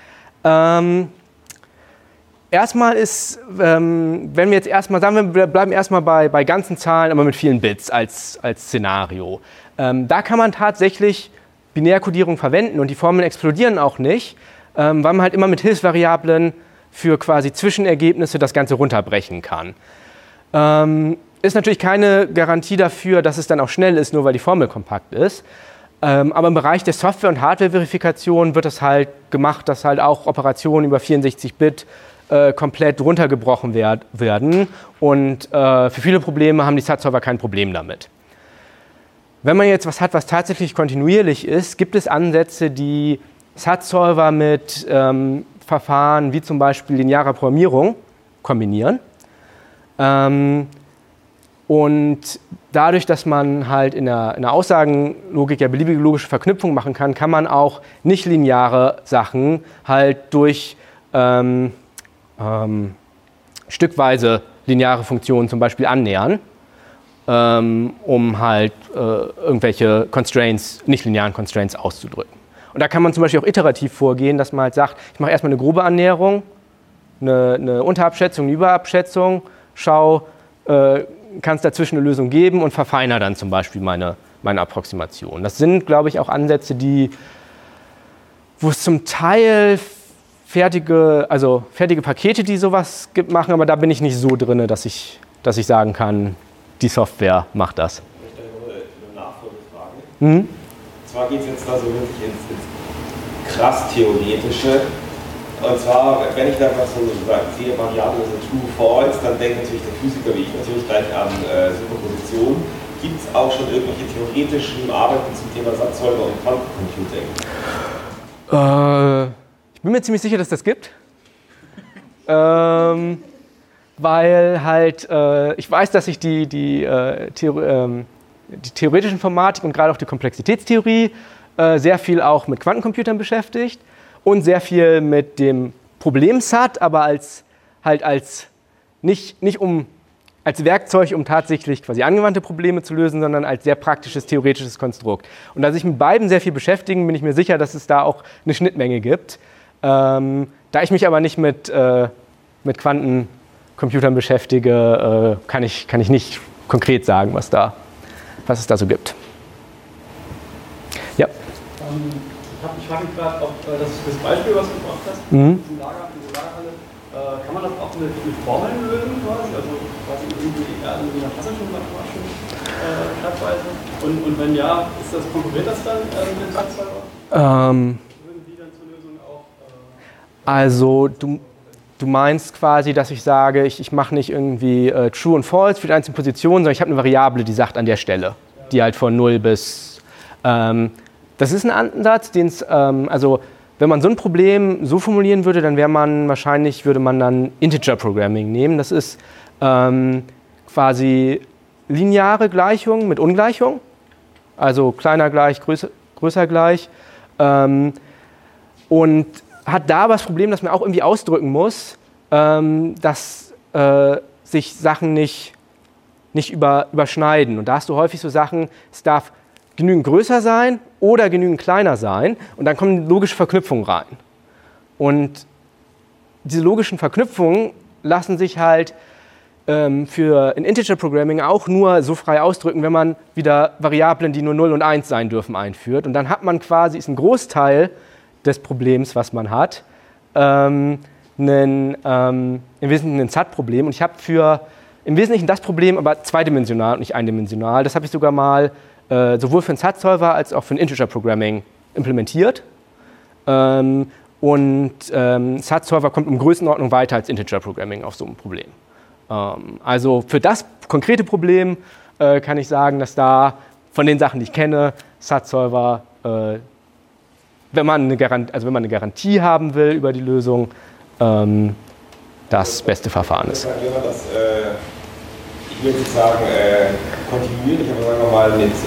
Speaker 1: Erstmal ist, wenn wir jetzt erstmal sagen, wir bleiben erstmal bei ganzen Zahlen, aber mit vielen Bits als Szenario. Da kann man tatsächlich Binärkodierung verwenden und die Formeln explodieren auch nicht, weil man halt immer mit Hilfsvariablen für quasi Zwischenergebnisse das Ganze runterbrechen kann. Ist natürlich keine Garantie dafür, dass es dann auch schnell ist, nur weil die Formel kompakt ist. Aber im Bereich der Software- und Hardware-Verifikation wird es halt gemacht, dass halt auch Operationen über 64-Bit komplett runtergebrochen werden. Und für viele Probleme haben die SAT-Solver kein Problem damit. Wenn man jetzt was hat, was tatsächlich kontinuierlich ist, gibt es Ansätze, die SAT-Solver mit Verfahren wie zum Beispiel linearer Programmierung kombinieren. Und dadurch, dass man halt in der Aussagenlogik ja beliebige logische Verknüpfungen machen kann, kann man auch nicht-lineare Sachen halt durch stückweise lineare Funktionen zum Beispiel annähern. um halt irgendwelche Constraints, nicht-linearen Constraints auszudrücken. Und da kann man zum Beispiel auch iterativ vorgehen, dass man halt sagt, ich mache erstmal eine grobe Annäherung, eine Unterabschätzung, eine Überabschätzung, schau, kann es dazwischen eine Lösung geben und verfeinere dann zum Beispiel meine Approximation. Das sind, glaube ich, auch Ansätze, wo es zum Teil fertige Pakete, die sowas machen, aber da bin ich nicht so drin, dass ich sagen kann, die Software macht das.
Speaker 3: Ich möchte eine Nachfolgefrage. Und zwar geht es jetzt da so wirklich ins krass Theoretische. Und zwar, wenn ich da was so sehe, Variable so True False, dann denkt natürlich der Physiker wie ich natürlich gleich an Superposition. Gibt es auch schon irgendwelche theoretischen Arbeiten zum Thema Satzsolver und Quantencomputing?
Speaker 1: Ich bin mir ziemlich sicher, dass das gibt. Weil halt, ich weiß, dass sich die theoretische Informatik und gerade auch die Komplexitätstheorie sehr viel auch mit Quantencomputern beschäftigt und sehr viel mit dem Problemsat, aber als Werkzeug, um tatsächlich quasi angewandte Probleme zu lösen, sondern als sehr praktisches theoretisches Konstrukt. Und da sich mit beiden sehr viel beschäftigen, bin ich mir sicher, dass es da auch eine Schnittmenge gibt. Da ich mich aber nicht mit Quantencomputern beschäftige, kann ich nicht konkret sagen, was es da so gibt. Ja.
Speaker 8: Ich frage mich gerade, ob das Beispiel, was du gebracht hast, diese Lagerhalle, kann man das auch mit Formeln lösen quasi? Also quasi irgendwie in einer klassischen mathematischen Schreibweise? Und wenn ja, konkurriert das dann mit dem Satzsolver? Würden die dann zur Lösung auch...
Speaker 1: Also du meinst quasi, dass ich sage, ich mache nicht irgendwie True und False für die einzelnen Positionen, sondern ich habe eine Variable, die sagt an der Stelle, die halt von 0 bis... das ist ein Ansatz, also wenn man so ein Problem so formulieren würde, dann würde man dann Integer Programming nehmen. Das ist quasi lineare Gleichung mit Ungleichung, also kleiner gleich, größer gleich. Und hat da aber das Problem, dass man auch irgendwie ausdrücken muss, dass sich Sachen nicht überschneiden. Und da hast du häufig so Sachen, es darf genügend größer sein oder genügend kleiner sein und dann kommen logische Verknüpfungen rein. Und diese logischen Verknüpfungen lassen sich halt für in Integer Programming auch nur so frei ausdrücken, wenn man wieder Variablen, die nur 0 und 1 sein dürfen, einführt. Und dann hat man quasi, ist ein Großteil des Problems, was man hat, im Wesentlichen ein SAT-Problem. Und ich habe im Wesentlichen das Problem, aber zweidimensional und nicht eindimensional. Das habe ich sogar mal sowohl für einen SAT-Solver als auch für ein Integer-Programming implementiert. SAT-Solver kommt um Größenordnung weiter als Integer-Programming auf so ein Problem. Also für das konkrete Problem kann ich sagen, dass da von den Sachen, die ich kenne, SAT-Solver, wenn man eine Garantie haben will über die Lösung, das beste Verfahren ist.
Speaker 3: Ich würde nicht sagen kontinuierlich, aber sagen wir mal mit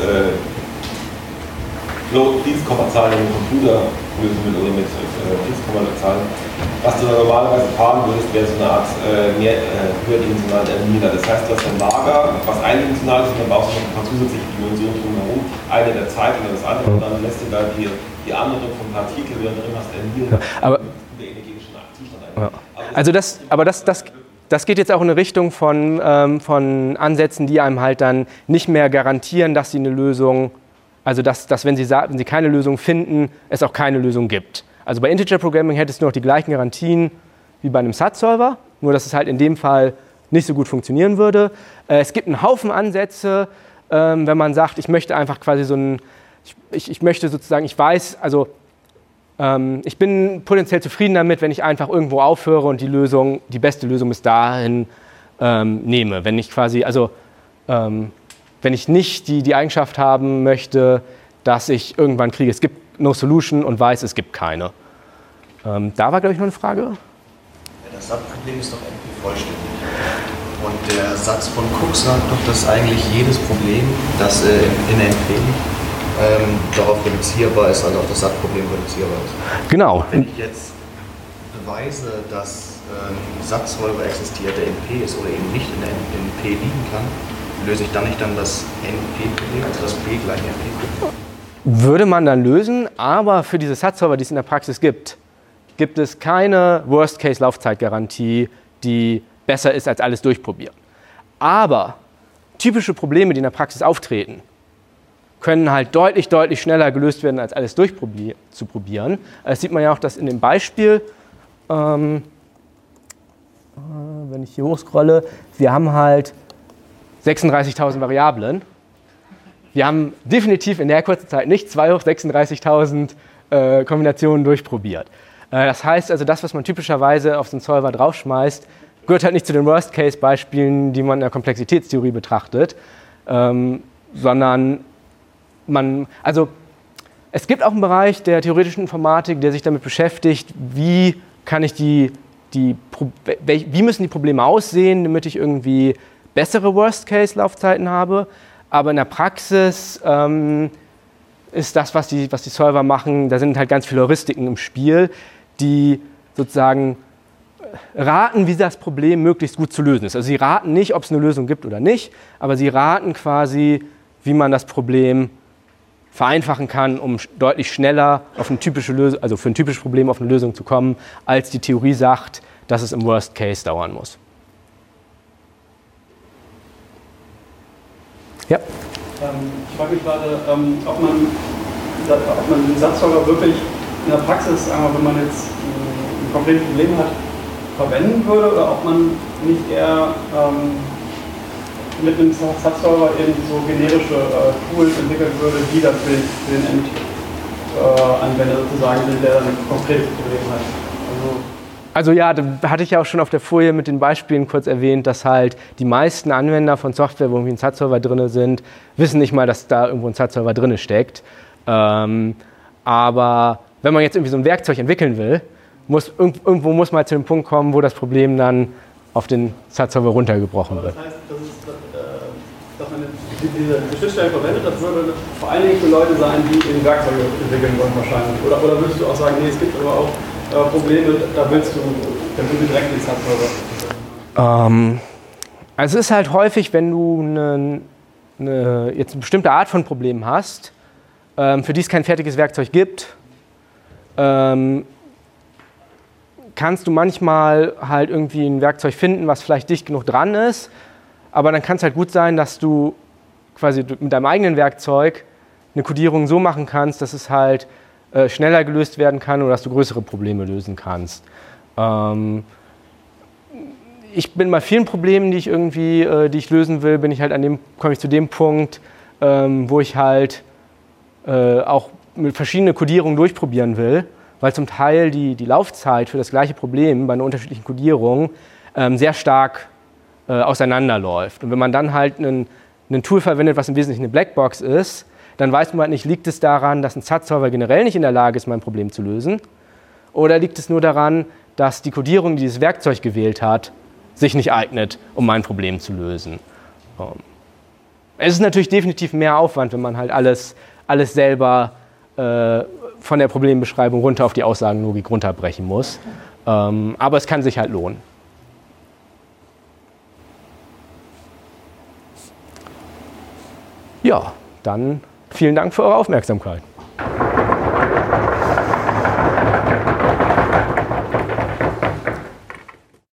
Speaker 3: Fließkommazahlen im Computer lösen will oder mit Fließkommazahlen. Was du normalerweise fahren würdest, wäre so eine Art höherdimensionale Erminer. Das heißt, du hast ein Lager, was eindimensional ist, und dann baust du noch ein paar zusätzliche Dimensionen drumherum, eine der Zeit oder das andere, und dann lässt du da die anderen vom Partikel, die da drin hast, ermieren, der energetischen Zustand ein.
Speaker 1: Ja. Das geht jetzt auch in eine Richtung von Ansätzen, die einem halt dann nicht mehr garantieren, dass sie eine Lösung, also dass wenn sie keine Lösung finden, es auch keine Lösung gibt. Also bei Integer Programming hättest du noch die gleichen Garantien wie bei einem SAT-Solver, nur dass es halt in dem Fall nicht so gut funktionieren würde. Es gibt einen Haufen Ansätze, wenn man sagt, ich möchte einfach quasi ich möchte sozusagen, ich weiß, also ich bin potenziell zufrieden damit, wenn ich einfach irgendwo aufhöre und die beste Lösung bis dahin nehme. Wenn ich quasi, wenn ich nicht die Eigenschaft haben möchte, dass ich irgendwann kriege, es gibt no solution und weiß, es gibt keine. Da war, glaube ich, noch eine Frage.
Speaker 9: Ja, das Satzproblem ist doch NP vollständig. Und der Satz von Cook sagt doch, dass eigentlich jedes Problem, das in NP darauf reduzierbar ist, also auf das Satzproblem reduzierbar ist.
Speaker 1: Genau.
Speaker 9: Wenn ich jetzt beweise, dass ein Satzsolver existiert, der NP ist oder eben nicht in NP liegen kann, löse ich dann nicht das NP-Problem, also das P gleich NP-Problem?
Speaker 1: Würde man dann lösen, aber für diese SAT-Solver, die es in der Praxis gibt, gibt es keine Worst-Case-Laufzeitgarantie, die besser ist als alles durchprobieren. Aber typische Probleme, die in der Praxis auftreten, können halt deutlich schneller gelöst werden, als alles durchzuprobieren. Das sieht man ja auch, dass in dem Beispiel, wenn ich hier hochscrolle, wir haben halt 36.000 Variablen. Wir haben definitiv in der kurzen Zeit nicht 2 hoch 36.000 Kombinationen durchprobiert. Das heißt also, das, was man typischerweise auf so einen Solver draufschmeißt, gehört halt nicht zu den Worst-Case-Beispielen, die man in der Komplexitätstheorie betrachtet, sondern es gibt auch einen Bereich der theoretischen Informatik, der sich damit beschäftigt, wie müssen die Probleme aussehen, damit ich irgendwie bessere Worst-Case-Laufzeiten habe. Aber in der Praxis ist das, was die Solver machen, da sind halt ganz viele Heuristiken im Spiel, die sozusagen raten, wie das Problem möglichst gut zu lösen ist. Also sie raten nicht, ob es eine Lösung gibt oder nicht, aber sie raten quasi, wie man das Problem vereinfachen kann, um deutlich schneller auf eine typische Lösung, also für ein typisches Problem auf eine Lösung zu kommen, als die Theorie sagt, dass es im Worst Case dauern muss. Ja?
Speaker 8: Ich frage mich gerade, ob man den Satzsolver wirklich in der Praxis, wenn man jetzt ein konkretes Problem hat, verwenden würde, oder ob man nicht eher mit einem Satzsolver eben so generische Tools entwickeln würde, die das für den Endanwender sozusagen sind, der dann ein konkretes Problem hat.
Speaker 1: Also ja, da hatte ich ja auch schon auf der Folie mit den Beispielen kurz erwähnt, dass halt die meisten Anwender von Software, wo irgendwie ein Satzsolver drin sind, wissen nicht mal, dass da irgendwo ein Satzsolver drin steckt. Aber wenn man jetzt irgendwie so ein Werkzeug entwickeln will, irgendwo muss man zu dem Punkt kommen, wo das Problem dann auf den Satzsolver runtergebrochen wird.
Speaker 8: Das heißt, dass man diese Schnittstelle verwendet, das würde vor allen Dingen für Leute sein, die eben Werkzeuge entwickeln wollen wahrscheinlich. Oder würdest du auch sagen, nee, es gibt aber auch Probleme, da willst du direkt den Satzsolver?
Speaker 1: Also es ist halt häufig, wenn du jetzt eine bestimmte Art von Problemen hast, für die es kein fertiges Werkzeug gibt, kannst du manchmal halt irgendwie ein Werkzeug finden, was vielleicht dicht genug dran ist, aber dann kann es halt gut sein, dass du quasi mit deinem eigenen Werkzeug eine Codierung so machen kannst, dass es halt schneller gelöst werden kann oder dass du größere Probleme lösen kannst. Ich bin bei vielen Problemen, die ich lösen will, komme ich zu dem Punkt, wo ich halt auch mit verschiedenen Codierungen durchprobieren will, weil zum Teil die Laufzeit für das gleiche Problem bei einer unterschiedlichen Codierung sehr stark auseinanderläuft. Und wenn man dann halt ein Tool verwendet, was im Wesentlichen eine Blackbox ist, dann weiß man halt nicht, liegt es daran, dass ein Satzsolver generell nicht in der Lage ist, mein Problem zu lösen, oder liegt es nur daran, dass die Codierung, die dieses Werkzeug gewählt hat, sich nicht eignet, um mein Problem zu lösen. Es ist natürlich definitiv mehr Aufwand, wenn man halt alles selber von der Problembeschreibung runter auf die Aussagenlogik runterbrechen muss. Aber es kann sich halt lohnen. Ja, dann vielen Dank für eure Aufmerksamkeit.